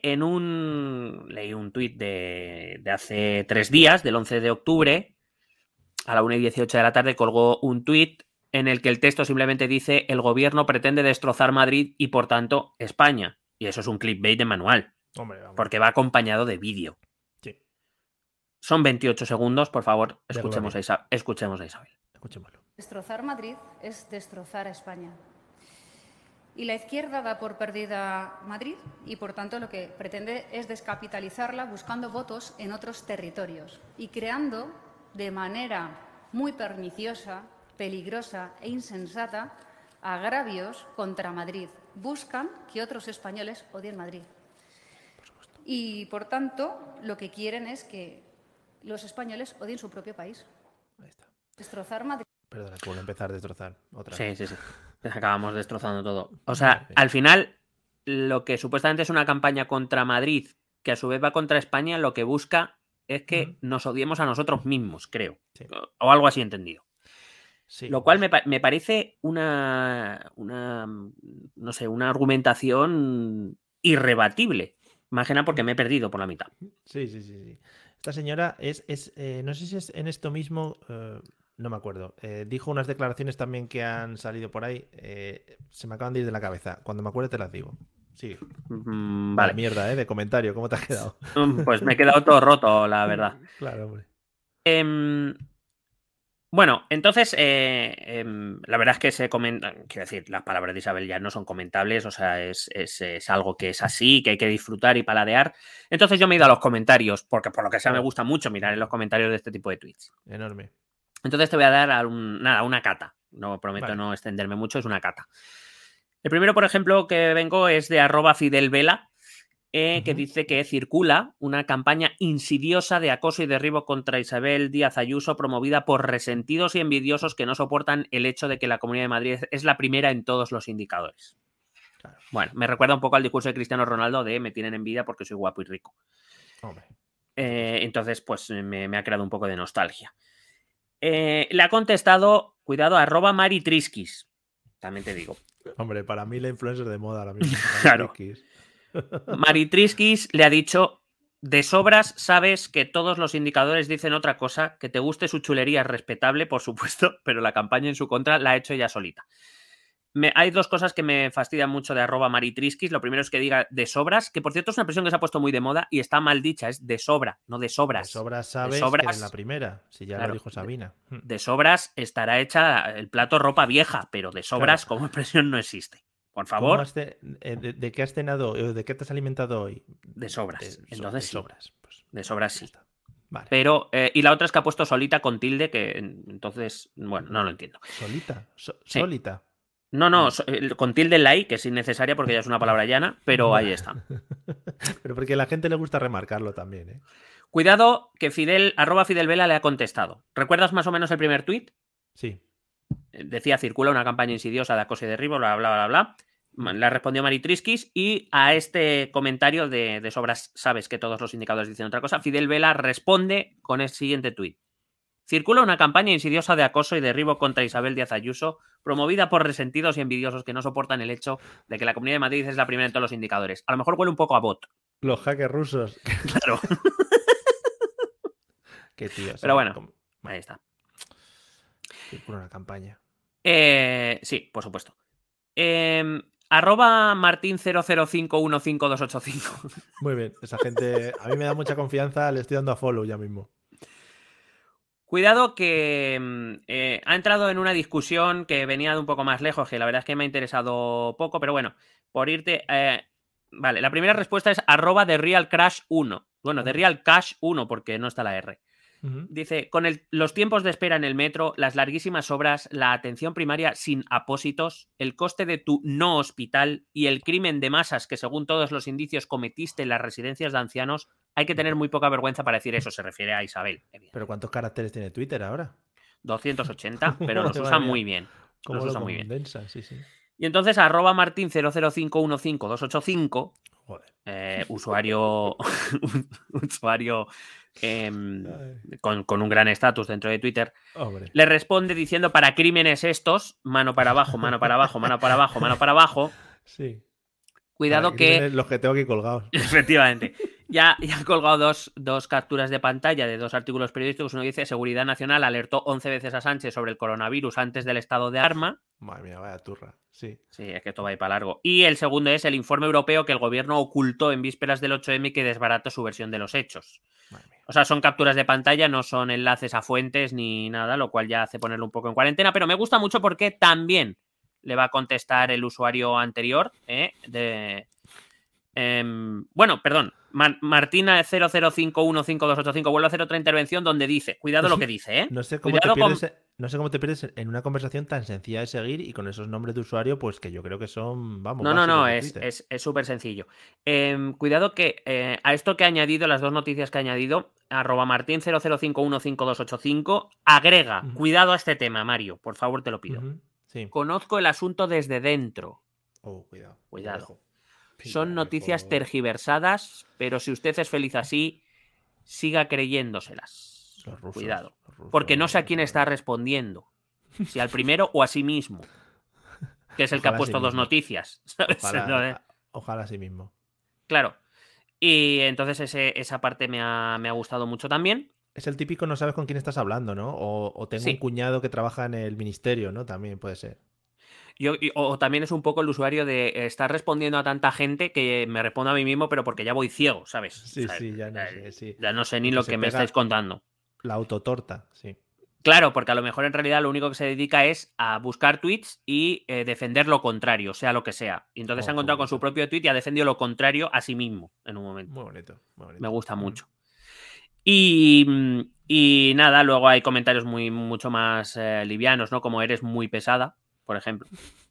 leí un tuit de hace 3 días, del 11 de octubre, a la 1:18 de la tarde, colgó un tuit en el que el texto simplemente dice: el gobierno pretende destrozar Madrid y por tanto España. Y eso es un clickbait de manual. Hombre. Porque va acompañado de vídeo. Sí. Son 28 segundos, por favor, escuchemos a Isabel. Escuchémoslo. Destrozar Madrid es destrozar a España. Y la izquierda da por perdida Madrid y, por tanto, lo que pretende es descapitalizarla buscando votos en otros territorios y creando de manera muy perniciosa, peligrosa e insensata agravios contra Madrid. Buscan que otros españoles odien Madrid. Y, por tanto, lo que quieren es que los españoles odien su propio país. Ahí está. Destrozar Madrid. Perdona, que vuelvo a empezar a destrozar otra vez. Sí. Acabamos destrozando todo. O sea, sea, al final, lo que supuestamente es una campaña contra Madrid, que a su vez va contra España, lo que busca es que nos odiemos a nosotros mismos, creo. Sí. O algo así entendido. Sí, lo cual me parece una argumentación irrebatible. Imagina porque me he perdido por la mitad. Sí. Esta señora no sé si es en esto mismo, no me acuerdo. Dijo unas declaraciones también que han salido por ahí. Se me acaban de ir de la cabeza. Cuando me acuerde te las digo. Sí. Vale. Mierda, de comentario. ¿Cómo te has quedado? Pues me he quedado todo roto, la verdad. Claro, hombre. Bueno, entonces, la verdad es que se comentan, quiero decir, las palabras de Isabel ya no son comentables, o sea, es algo que es así, que hay que disfrutar y paladear. Entonces yo me he ido a los comentarios, porque por lo que sea me gusta mucho mirar en los comentarios de este tipo de tweets. Enorme. Entonces te voy a dar una cata, no prometo no extenderme mucho, es una cata. El primero, por ejemplo, que vengo es de @FidelVela, que dice que circula una campaña insidiosa de acoso y derribo contra Isabel Díaz Ayuso promovida por resentidos y envidiosos que no soportan el hecho de que la Comunidad de Madrid es la primera en todos los indicadores. Claro. Bueno, me recuerda un poco al discurso de Cristiano Ronaldo de me tienen envidia porque soy guapo y rico. Entonces, pues me ha creado un poco de nostalgia. Le ha contestado, cuidado, @Maritriskis. También te digo. Hombre, para mí la influencer de moda ahora mismo. Claro. Maritriskis le ha dicho: de sobras sabes que todos los indicadores dicen otra cosa, que te guste su chulería es respetable, por supuesto, pero la campaña en su contra la ha hecho ella solita. hay dos cosas que me fastidian mucho de @maritriskis. Lo primero es que diga de sobras, que por cierto es una expresión que se ha puesto muy de moda y está mal dicha, es de sobra, no de sobras. De sobras sabes de sobras, que eres la primera, si ya claro, lo dijo Sabina. De sobras estará hecha el plato ropa vieja, pero de sobras como expresión no existe. Por favor. ¿De qué has cenado o de qué te has alimentado hoy? De sobras. Entonces de sí. sobras. Pues, de sobras sí. Vale. Pero, y la otra es que ha puesto solita con tilde, que entonces, bueno, no lo entiendo. ¿Solita? Sí. ¿Solita? No, con tilde en la I, que es innecesaria porque ya es una palabra llana, pero ahí está. Pero porque a la gente le gusta remarcarlo también, ¿eh? Cuidado que @FidelVela le ha contestado. ¿Recuerdas más o menos el primer tuit? Sí. Decía, circula una campaña insidiosa de acoso y derribo, bla, bla, bla, bla. Le respondió Maritriskis y a este comentario de sobras sabes que todos los indicadores dicen otra cosa, Fidel Vela responde con el siguiente tuit. Circula una campaña insidiosa de acoso y derribo contra Isabel Díaz Ayuso, promovida por resentidos y envidiosos que no soportan el hecho de que la Comunidad de Madrid es la primera en todos los indicadores. A lo mejor huele un poco a bot. Los hackers rusos. Claro. Qué tío. Pero bueno, ahí está. Circula una campaña. Sí, por supuesto. @Martin00515285. Muy bien, esa gente a mí me da mucha confianza, le estoy dando a follow ya mismo. Cuidado que ha entrado en una discusión que venía de un poco más lejos, que la verdad es que me ha interesado poco, pero bueno, por irte... vale, la primera respuesta es @TheRealCrash1. Bueno, TheRealCash1 porque no está la R. Dice, con los tiempos de espera en el metro, las larguísimas obras, la atención primaria sin apósitos, el coste de tu no hospital y el crimen de masas que según todos los indicios cometiste en las residencias de ancianos, hay que tener muy poca vergüenza para decir eso. Se refiere a Isabel. ¿Pero cuántos caracteres tiene Twitter ahora? 280, pero los usan muy bien. ¿Cómo lo condensa? Sí, sí. Y entonces @Martin00515285, usuario con un gran estatus dentro de Twitter, le responde diciendo para crímenes estos, mano para abajo, mano para abajo, mano para abajo, mano para abajo. Sí. Cuidado que... Los que tengo aquí colgados. Efectivamente. Ya ha colgado dos capturas de pantalla de dos artículos periodísticos. Uno dice, Seguridad Nacional alertó 11 veces a Sánchez sobre el coronavirus antes del estado de alarma. Madre mía, vaya turra. Sí. Sí, es que esto va a ir para largo. Y el segundo es el informe europeo que el gobierno ocultó en vísperas del 8M y que desbarató su versión de los hechos. O sea, son capturas de pantalla, no son enlaces a fuentes ni nada, lo cual ya hace ponerlo un poco en cuarentena, pero me gusta mucho porque también le va a contestar el usuario anterior, bueno, perdón, Martina00515285 vuelve a hacer otra intervención donde dice, cuidado lo que dice, ¿eh? No sé cómo te pierdes en una conversación tan sencilla de seguir y con esos nombres de usuario, pues que yo creo que son, vamos, no, es súper sencillo. Cuidado que a esto que ha añadido, las dos noticias que ha añadido, @Martin00515285, agrega, cuidado a este tema, Mario, por favor te lo pido. Sí. Conozco el asunto desde dentro. Cuidado. Son noticias tergiversadas, pero si usted es feliz así, siga creyéndoselas. Cuidado. Porque no sé a quién está respondiendo. Si al primero o a sí mismo. Que es el que ha puesto dos noticias. ¿Sabes? Ojalá a sí mismo. Claro. Y entonces esa parte me ha gustado mucho también. Es el típico no sabes con quién estás hablando, ¿no? O tengo un cuñado que trabaja en el ministerio, ¿no? También puede ser. O también es un poco el usuario de estar respondiendo a tanta gente que me respondo a mí mismo, pero porque ya voy ciego, ¿sabes? Sí, ya no sé. Sí. Ya no sé ni lo que me estáis contando. La autotorta, sí. Claro, porque a lo mejor en realidad lo único que se dedica es a buscar tweets y defender lo contrario, sea lo que sea. Y entonces se ha encontrado con su propio tweet y ha defendido lo contrario a sí mismo en un momento. Muy bonito. Me gusta mucho. Y nada, luego hay comentarios mucho más livianos, ¿no? Como eres muy pesada, por ejemplo.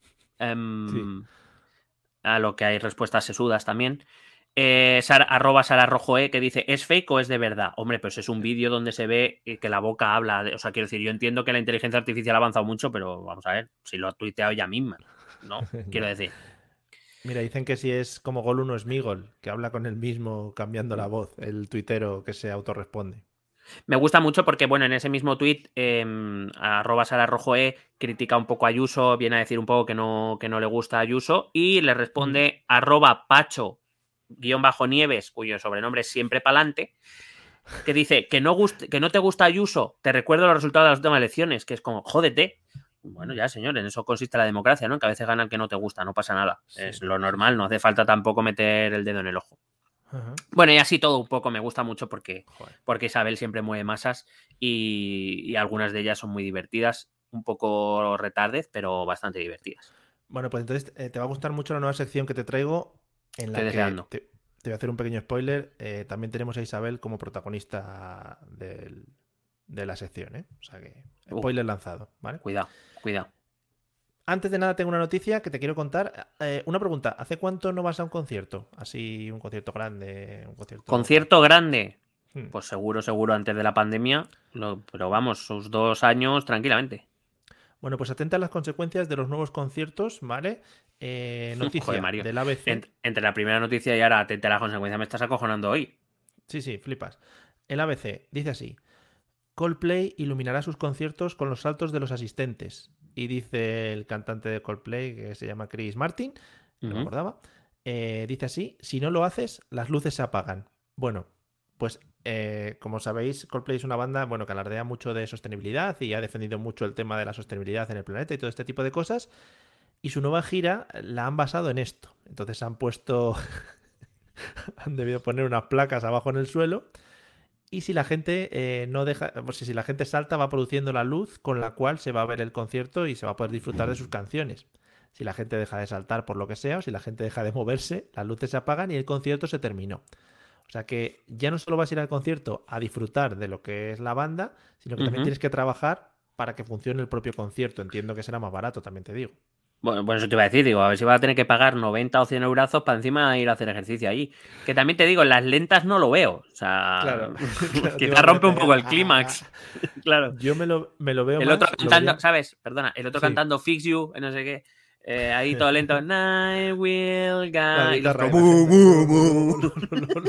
A lo que hay respuestas sesudas también. @SaraRojoe que dice, ¿es fake o es de verdad? Hombre, pues es un vídeo donde se ve que la boca habla. O sea, quiero decir, yo entiendo que la inteligencia artificial ha avanzado mucho, pero vamos a ver, si lo ha tuiteado ella misma, ¿no? Quiero decir. Mira, dicen que si es como Gol uno es Migol, que habla con él mismo cambiando la voz, el tuitero que se autorresponde. Me gusta mucho porque, bueno, en ese mismo tuit, @SaraRojoe critica un poco a Ayuso, viene a decir un poco que no le gusta a Ayuso, y le responde @Pacho_Nieves, cuyo sobrenombre es siempre pa'lante, que dice que no te gusta Ayuso, te recuerdo los resultados de las últimas elecciones, que es como, jódete. Bueno, ya, señor, en eso consiste la democracia, ¿no? Que a veces gana el que no te gusta, no pasa nada. Sí, Es lo normal, no hace falta tampoco meter el dedo en el ojo. Ajá. Bueno, y así todo un poco me gusta mucho porque Joder. Isabel siempre mueve masas y algunas de ellas son muy divertidas, un poco retardez, pero bastante divertidas. Bueno, pues entonces te va a gustar mucho la nueva sección que te traigo, en Estoy la que deseando. te voy a hacer un pequeño spoiler. También tenemos a Isabel como protagonista de la sección, ¿eh? O sea que, spoiler lanzado, ¿vale? Cuidado. Antes de nada, tengo una noticia que te quiero contar. Una pregunta: ¿hace cuánto no vas a un concierto? Así, un concierto grande, un concierto. Concierto grande. Hmm. Pues seguro antes de la pandemia, pero vamos, sus 2 años tranquilamente. Bueno, pues atenta a las consecuencias de los nuevos conciertos, ¿vale? Noticia Joder, Mario. del ABC. Entre la primera noticia y ahora atente a las consecuencias me estás acojonando hoy. Sí, flipas. El ABC dice así: Coldplay iluminará sus conciertos con los saltos de los asistentes. Y dice el cantante de Coldplay, que se llama Chris Martin, no me acordaba, dice así: si no lo haces, las luces se apagan. Bueno, pues como sabéis, Coldplay es una banda, bueno, que alardea mucho de sostenibilidad y ha defendido mucho el tema de la sostenibilidad en el planeta y todo este tipo de cosas. Y su nueva gira la han basado en esto. Entonces han puesto, han debido poner unas placas abajo en el suelo. Y si la gente no deja, pues si la gente salta, va produciendo la luz con la cual se va a ver el concierto y se va a poder disfrutar de sus canciones. Si la gente deja de saltar por lo que sea, o si la gente deja de moverse, las luces se apagan y el concierto se terminó. O sea que ya no solo vas a ir al concierto a disfrutar de lo que es la banda, sino que también tienes que trabajar para que funcione el propio concierto. Entiendo que será más barato, también te digo. Bueno, pues eso te iba a decir, digo, a ver si va a tener que pagar 90 o 100 eurazos para encima ir a hacer ejercicio ahí. Que también te digo, en las lentas no lo veo. O sea, Claro, quizás rompe un poco el clímax. Claro. Yo me lo veo el más. otro cantando, vería... ¿sabes? Perdona, el otro Sí. cantando Fix You, no sé qué. Ahí todo lento. Night will La guide. Y los guitarra otros, y la gente... "Bu".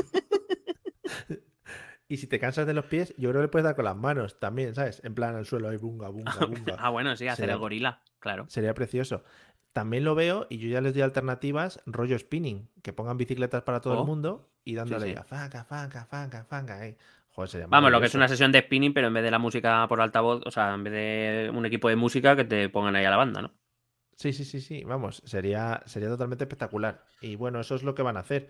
Y si te cansas de los pies, yo creo que le puedes dar con las manos también, ¿sabes? En plan al suelo, ahí, bunga, bunga, bunga. Ah, bueno, sí, hacer el gorila, claro. Sería precioso. También lo veo, y yo ya les doy alternativas, rollo spinning, que pongan bicicletas para todo el mundo y dándole sí. a fanca, ahí. Joder, sería Vamos, lo que es maravilloso. una sesión de spinning, pero en vez de la música por altavoz, o sea, en vez de un equipo de música que te pongan ahí a la banda, ¿no? Sí. Vamos, sería totalmente espectacular. Y bueno, eso es lo que van a hacer.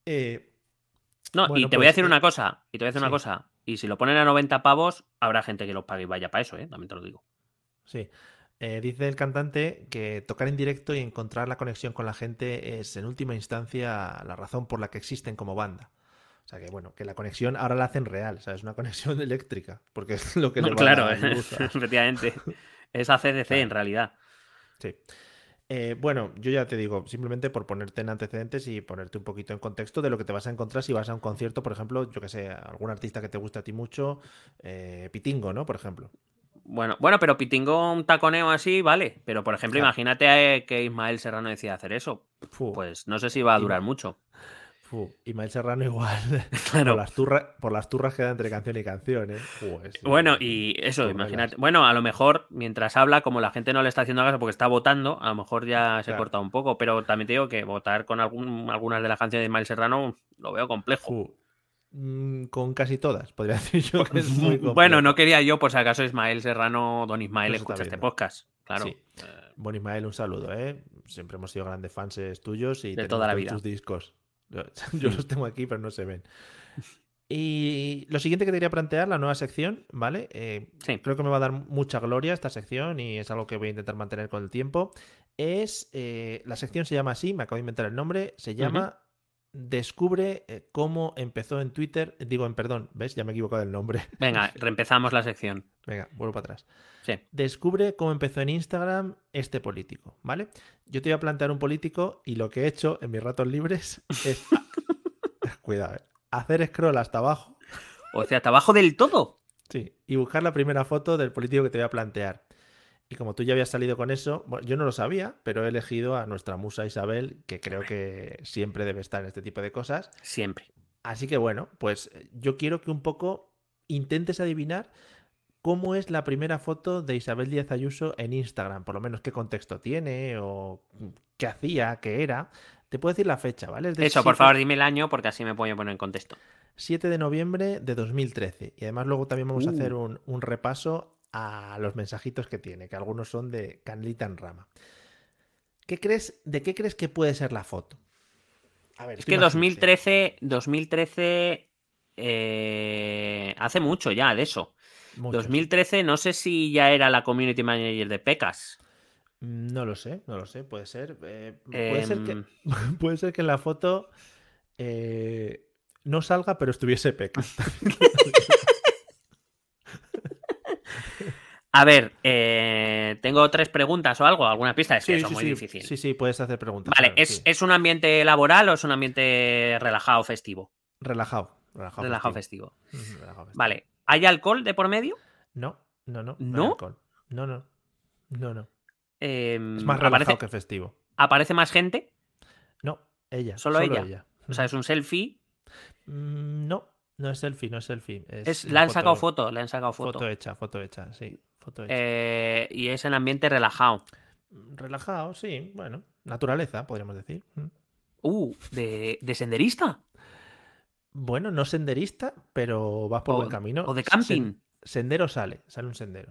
No, y Bueno, te voy a pues decir una cosa, sí. y si lo ponen a 90 pavos, habrá gente que los pague y vaya para eso, también te lo digo. Sí. Dice el cantante que tocar en directo y encontrar la conexión con la gente es, en última instancia, la razón por la que existen como banda. O sea que, bueno, que la conexión ahora la hacen real, ¿sabes? Una conexión eléctrica, porque es lo que No, le va a claro, dar luz a... efectivamente. Es ACDC Claro, en realidad. sí. Bueno, yo ya te digo, simplemente por ponerte en antecedentes y ponerte un poquito en contexto de lo que te vas a encontrar si vas a un concierto, por ejemplo, yo que sé, algún artista que te guste a ti mucho, Pitingo, ¿no? Por ejemplo. Bueno, pero Pitingo un taconeo así, vale. Pero, por ejemplo, Claro. imagínate que Ismael Serrano decida hacer eso. Fu. Pues no sé si va a durar mucho. Ismael Serrano igual, Claro. por las turras que da entre canción y canción, ¿eh? Bueno, y eso, turrelas. imagínate. Bueno, a lo mejor mientras habla, como la gente no le está haciendo caso porque está votando, a lo mejor ya se Claro. corta un poco. Pero también te digo que votar con algunas de las canciones de Ismael Serrano lo veo complejo. Con casi todas, podría decir yo que es muy complejo. Bueno, no quería yo, por si acaso Ismael Serrano, don Ismael, Nos está escucha este viendo. podcast. Claro. Sí. Bon Ismael, un saludo, ¿eh? Siempre hemos sido grandes fans tuyos y De tenemos toda la todos vida. tus discos. Yo los tengo aquí, pero no se ven. Y lo siguiente que te quería plantear, la nueva sección, ¿vale? Sí. Creo que me va a dar mucha gloria esta sección y es algo que voy a intentar mantener con el tiempo. La sección se llama así, me acabo de inventar el nombre, se llama Descubre cómo empezó en Twitter. Perdón, ¿ves? Ya me he equivocado del nombre. Venga, reempezamos la sección. Venga, vuelvo para atrás. Sí. Descubre cómo empezó en Instagram este político, ¿vale? Yo te voy a plantear un político y lo que he hecho en mis ratos libres es... Cuidado, hacer scroll hasta abajo. O sea, hasta abajo del todo. Sí, y buscar la primera foto del político que te voy a plantear. Y como tú ya habías salido con eso, bueno, yo no lo sabía, pero he elegido a nuestra musa Isabel, que creo que siempre debe estar en este tipo de cosas. Siempre. Así que bueno, pues yo quiero que un poco intentes adivinar cómo es la primera foto de Isabel Díaz Ayuso en Instagram, por lo menos qué contexto tiene o qué hacía, qué era. Te puedo decir la fecha, ¿vale? Es de Eso, por favor, dime el año porque así me puedo poner en contexto. 7 de noviembre de 2013. Y además luego también vamos a hacer un repaso a los mensajitos que tiene, que algunos son de canelita en rama. ¿De qué crees que puede ser la foto? A ver, Es tú que imagínate. 2013 hace mucho ya de eso. Mucho, sí. 2013 no sé si ya era la community manager de Pecas. No lo sé, puede ser. Puede ser Em, que, puede ser que en la foto no salga, pero estuviese Pecas. A ver, tengo 3 preguntas o algo, alguna pista, es que Sí, eso es sí, muy sí, difícil. sí, sí, puedes hacer preguntas, Vale, claro, sí. ¿es un ambiente laboral o es un ambiente relajado, festivo? Relajado Relajado, festivo. festivo. Relajado festivo. Vale, ¿hay alcohol de por medio? No, no hay ¿No? alcohol. No. Es más relajado ¿Aparece, que festivo. aparece más gente? No, ella, ¿Solo solo ella? ella. O sea, es un selfie. No, no es selfie, no es selfie. Es Le una han sacado foto, foto, le han sacado foto foto. hecha, foto hecha, sí, foto hecha. Y es en ambiente relajado. Relajado, sí, bueno, naturaleza, podríamos decir. ¿De senderista? Bueno, no senderista, pero vas por ¿O, buen camino. o de camping? Sendero sale un sendero,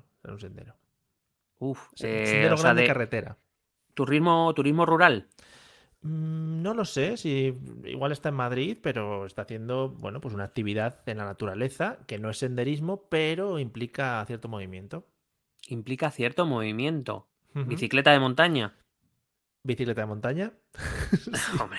O Sendero sea, grande, de carretera. turismo rural. No lo sé, si igual está en Madrid, pero está haciendo, bueno, pues una actividad en la naturaleza que no es senderismo, pero implica cierto movimiento. Implica cierto movimiento. Ujú. ¿Bicicleta de montaña? Bicicleta de montaña. Sí, Hombre.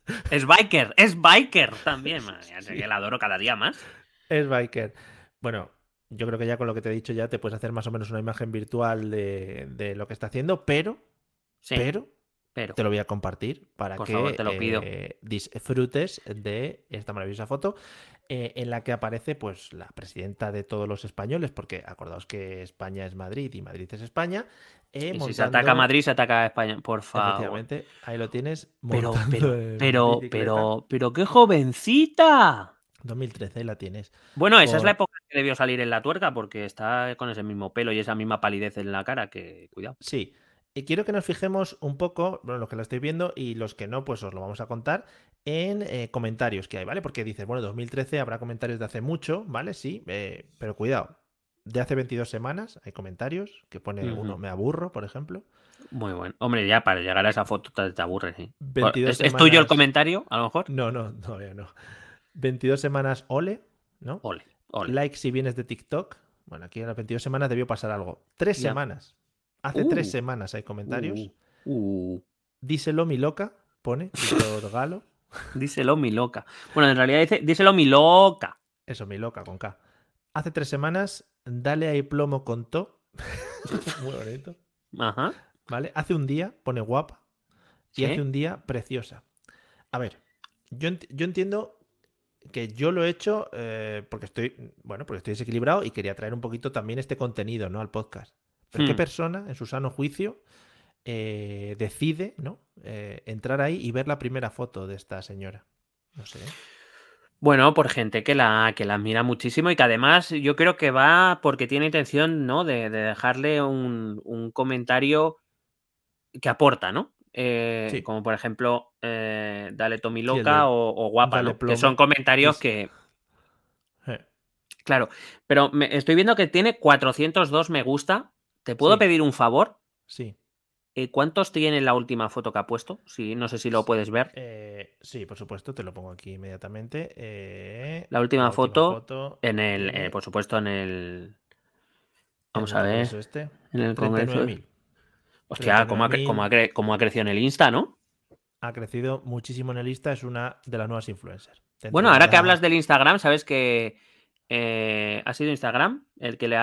Es biker también. Madre mía, sé que la adoro cada día más. es biker. Bueno, yo creo que ya con lo que te he dicho ya te puedes hacer más o menos una imagen virtual de lo que está haciendo, Sí, pero pero, te lo voy a compartir para por favor, que te lo pido. disfrutes de esta maravillosa foto en la que aparece pues la presidenta de todos los españoles, porque acordaos que España es Madrid y Madrid es España, Y si se ataca a montando, Madrid, se ataca a España, por favor. efectivamente, ahí lo tienes, Pero, montando pero, en pero, bicicleta. pero, qué jovencita. 2013 ahí la tienes. Bueno, esa es la Con, época que debió salir en la tuerca porque está con ese mismo pelo y esa misma palidez en la cara que, cuidado. Sí, y quiero que nos fijemos un poco, bueno, los que lo estáis viendo y los que no, pues os lo vamos a contar en comentarios que hay, ¿vale? Porque dices, bueno, 2013 habrá comentarios de hace mucho, ¿vale? Sí, pero cuidado, de hace 22 semanas hay comentarios que pone uno, Ujú. me aburro, por ejemplo. Muy bueno. Hombre, ya para llegar a esa foto te aburres, ¿sí? 22 ¿Es tuyo el semanas, comentario, a lo mejor? no, todavía no. 22 semanas, ole, ¿no? Ole, ole. Like si vienes de TikTok. Bueno, aquí en las 22 semanas debió pasar algo. 3 semanas. Hace 3 semanas hay Uh, comentarios. uh. Díselo mi loca, pone Víctor Galo. Díselo mi loca. Bueno, en realidad dice, díselo mi loca. Eso, mi loca, con K. Hace 3 semanas, dale ahí plomo con to. Muy bonito. Ajá. ¿Vale? Hace un día, pone guapa. Y hace Sí. un día, preciosa. A ver, yo entiendo que yo lo he hecho porque estoy, bueno, porque estoy desequilibrado y quería traer un poquito también este contenido, ¿no? Al podcast. Pero ¿qué Hmm. persona, en su sano juicio, decide, ¿no? Entrar ahí y ver la primera foto de esta señora? No sé. Bueno, por gente que la admira muchísimo y que además yo creo que va porque tiene intención, ¿no? De dejarle un comentario que aporta, ¿no? Sí, Como por ejemplo, dale Tommy sí, el loca de o guapa, dale ¿no? Que son plomo. comentarios Dis- que, eh, claro, pero estoy viendo que tiene 402 me gusta. ¿Te puedo sí, pedir un favor? sí. ¿Cuántos tiene la última foto que ha puesto? Sí, no sé si lo puedes ver. Sí, por supuesto, te lo pongo aquí inmediatamente. La última La última foto foto en tiene por supuesto, en el. en Vamos el a ver. congreso este En el Congreso. 39.000. Hostia, ¿cómo 39.000. cómo ha crecido en el Insta, ¿no? Ha crecido muchísimo en el lista. Es una de las nuevas influencers. Bueno, Dentro de ahora que hablas la. del Instagram, sabes que ha sido Instagram el que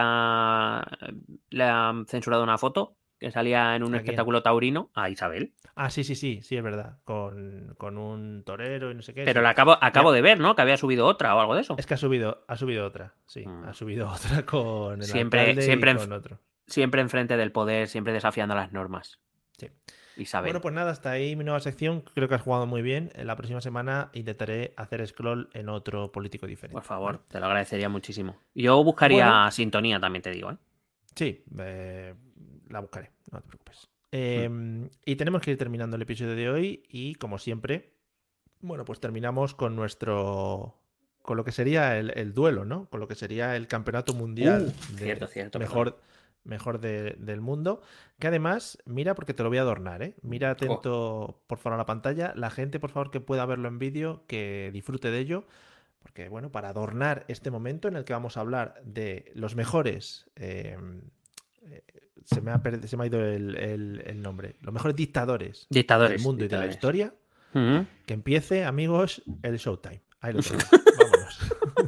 le ha censurado una foto que salía en un ¿A quién? espectáculo taurino a Isabel. Ah, sí, es verdad. Con un torero y no sé qué, Pero sí. la acabo Ya, de ver, ¿no? Que había subido otra o algo de eso. es que ha subido otra. Sí, Mm. ha subido otra con el Siempre, alcalde y siempre, con otro. siempre enfrente del poder, siempre desafiando las normas. Sí. Bueno, Isabel. pues nada, hasta ahí mi nueva sección. Creo que has jugado muy bien. La próxima semana intentaré hacer scroll en otro político Por diferente, ¿vale? favor, te lo agradecería muchísimo. Yo Bueno, buscaría sintonía, también te digo, ¿eh? sí, la buscaré, no te preocupes. Mm. Y tenemos que ir terminando el episodio de hoy y como siempre, bueno, pues terminamos con con lo que sería el duelo, ¿no? Con lo que sería el campeonato mundial Cierto. mejor del mundo. Que además, mira, porque te lo voy a adornar, ¿eh? Mira atento, por favor, a la pantalla. La gente, por favor, que pueda verlo en vídeo, que disfrute de ello. Porque, bueno, para adornar este momento en el que vamos a hablar de los mejores. Se me ha ido el nombre. Los mejores dictadores del mundo y de la historia. Que empiece, amigos, el Showtime. Ahí lo tenéis. Vámonos.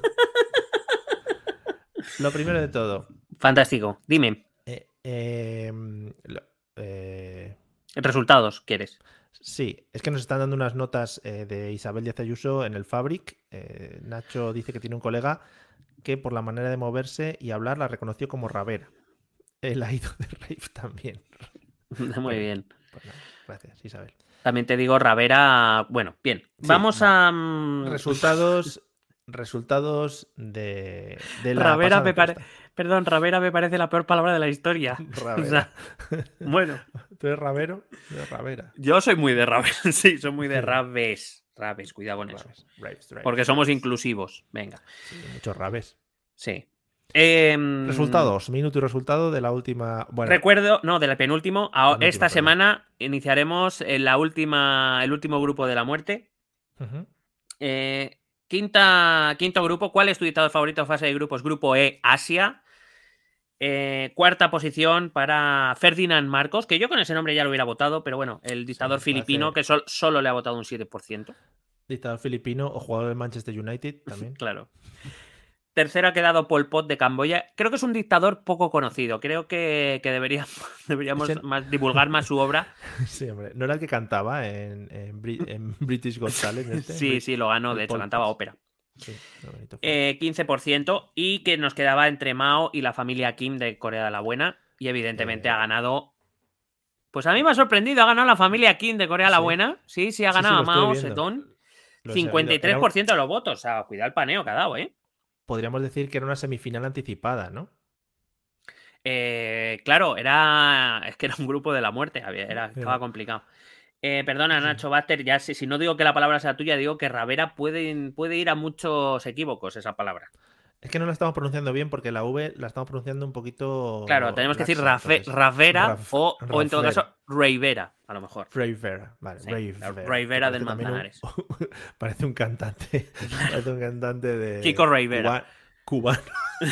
Lo primero de todo. Fantástico. Dime. Resultados, ¿quieres? Sí, es que nos están dando unas notas de Isabel Díaz Ayuso en el Fabric. Nacho dice que tiene un colega que por la manera de moverse y hablar la reconoció como Ravera. Él ha ido de rave también. Muy bien. Pues nada, gracias, Isabel. También te digo, Ravera. Bueno, bien. Sí, vamos a. Resultados de la Ravera Perdón, Ravera me parece la peor palabra de la historia. Ravera. O sea, bueno. ¿Tú eres Ravero? De Ravera. Yo soy muy de Ravera. Sí, soy muy de Raves. Raves, cuidado con eso. Raves. Porque somos inclusivos. Venga. Sí, muchos Raves. Sí. Resultados, minuto y resultado de la última. Bueno, del penúltimo. Esta semana iniciaremos el último grupo de la muerte. Uh-huh. Quinto grupo. ¿Cuál es tu dictador favorito? Fase de grupos. Grupo E, Asia. Cuarta posición para Ferdinand Marcos, que yo con ese nombre ya lo hubiera votado, pero bueno, el dictador filipino que solo le ha votado un 7%. Dictador filipino o jugador del Manchester United también. Claro. Tercero ha quedado Pol Pot de Camboya. Creo que es un dictador poco conocido. Creo que deberíamos divulgar más su obra. Sí, hombre. ¿No era el que cantaba en British Got Talent? Sí, lo ganó. De hecho, cantaba ópera. Sí, 15%. Y que nos quedaba entre Mao y la familia Kim de Corea de la Buena. Y evidentemente ha ganado. Pues a mí me ha sorprendido. Ha ganado la familia Kim de Corea de la Buena. Sí, ha ganado Mao Zedong. 53% de los votos. O sea, cuidado el paneo que ha dado, ¿eh? Podríamos decir que era una semifinal anticipada, ¿no? Claro, es que era un grupo de la muerte, estaba complicado. Perdona, Nacho Baster, ya si no digo que la palabra sea tuya, digo que Ravera puede ir a muchos equívocos esa palabra. Es que no la estamos pronunciando bien porque la V la estamos pronunciando un poquito. Claro, tenemos que decir Ravera o en todo caso Ravera, a lo mejor. Ravera, vale. Sí, Ravera del Manzanares. Parece un cantante. Parece un cantante de. Kiko Ravera. Cubano.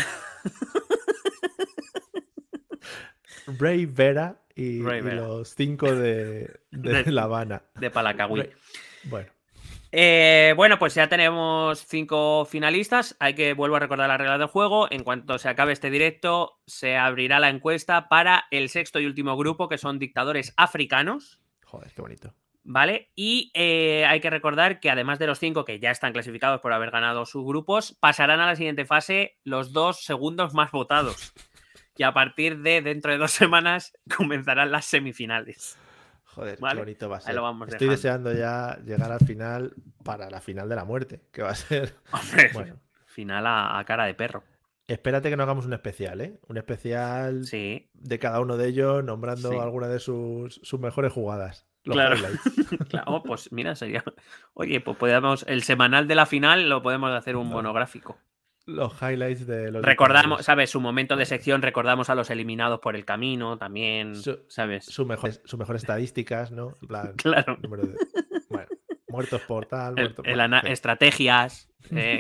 Ravera y los 5 de La Habana. De Palacagüí. Bueno. Bueno, pues ya tenemos 5 finalistas. Vuelvo a recordar las reglas del juego. En cuanto se acabe este directo, se abrirá la encuesta para el sexto y último grupo, que son dictadores africanos. Joder, qué bonito. ¿Vale? Y hay que recordar que además de los 5 que ya están clasificados por haber ganado sus grupos, pasarán a la siguiente fase los 2 segundos más votados. Y a partir de dentro de 2 semanas comenzarán las semifinales. Joder, ¿vale? Qué bonito va a ser. Ahí lo vamos Estoy dejando. deseando ya llegar al final para la final de la muerte, que va a ser. Hombre, bueno, final a cara de perro. Espérate que no hagamos un especial, ¿eh? Un especial de cada uno de ellos, nombrando alguna de sus mejores jugadas. Claro. Claro, pues mira, sería. Oye, pues podemos. El semanal de la final lo podemos hacer un monográfico. Los highlights de los. Recordamos, ¿sabes? Su momento de sección, recordamos a los eliminados por el camino también, ¿sabes? Sus mejores estadísticas, ¿no? En plan, claro. Bueno, muertos por tal, muertos por estrategias.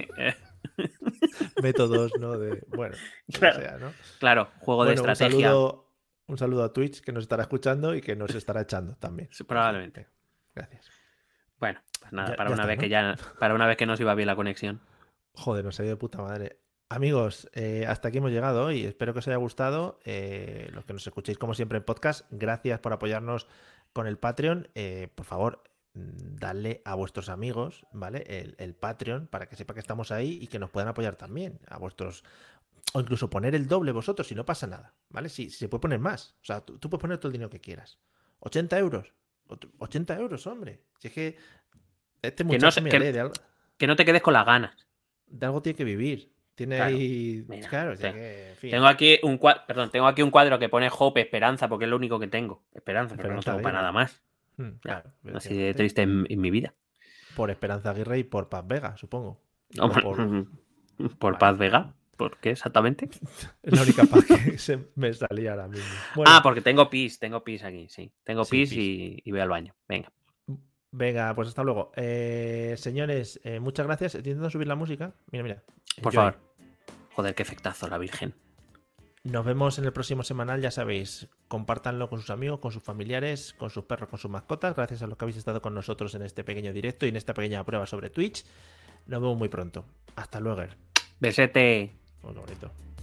Métodos, ¿no? Claro, sea, ¿no? Claro, juego de estrategia. Un saludo a Twitch, que nos estará escuchando y que nos estará echando también. Sí, probablemente. Gracias. Bueno, pues nada, para una vez que nos iba bien la conexión. Joder, nos ha ido de puta madre. Amigos, hasta aquí hemos llegado hoy. Espero que os haya gustado. Los que nos escuchéis como siempre en podcast, gracias por apoyarnos con el Patreon. Por favor, dadle a vuestros amigos, ¿vale? El Patreon, para que sepa que estamos ahí y que nos puedan apoyar también. A vuestros. O incluso poner el doble vosotros, si no pasa nada, ¿vale? Si se puede poner más. O sea, tú puedes poner todo el dinero que quieras. 80 euros. 80 euros, hombre. Si es que este muchacho que no te quedes con las ganas. De algo tiene que vivir. Tiene ahí. Mira, claro, ya que. En fin. Tengo aquí un cuadro que pone Hope, esperanza, porque es lo único que tengo. Esperanza, pero no tengo para nada más. Claro. Así de triste en mi vida. Por Esperanza Aguirre y por Paz Vega, supongo. Hombre, por Vale. Paz Vega. ¿Por qué exactamente? Es la única paz que se me salía ahora mismo. Bueno, Porque tengo pis aquí, sí. Tengo sí, pis pis. y voy al baño. Venga. Venga, pues hasta luego. Señores, muchas gracias. Intentando subir la música. Mira, mira. Por Enjoy. favor. Joder, qué efectazo, la Virgen. Nos vemos en el próximo semanal, ya sabéis. Compártanlo con sus amigos, con sus familiares, con sus perros, con sus mascotas. Gracias a los que habéis estado con nosotros en este pequeño directo y en esta pequeña prueba sobre Twitch. Nos vemos muy pronto. Hasta luego. Besete. Oh, qué bonito.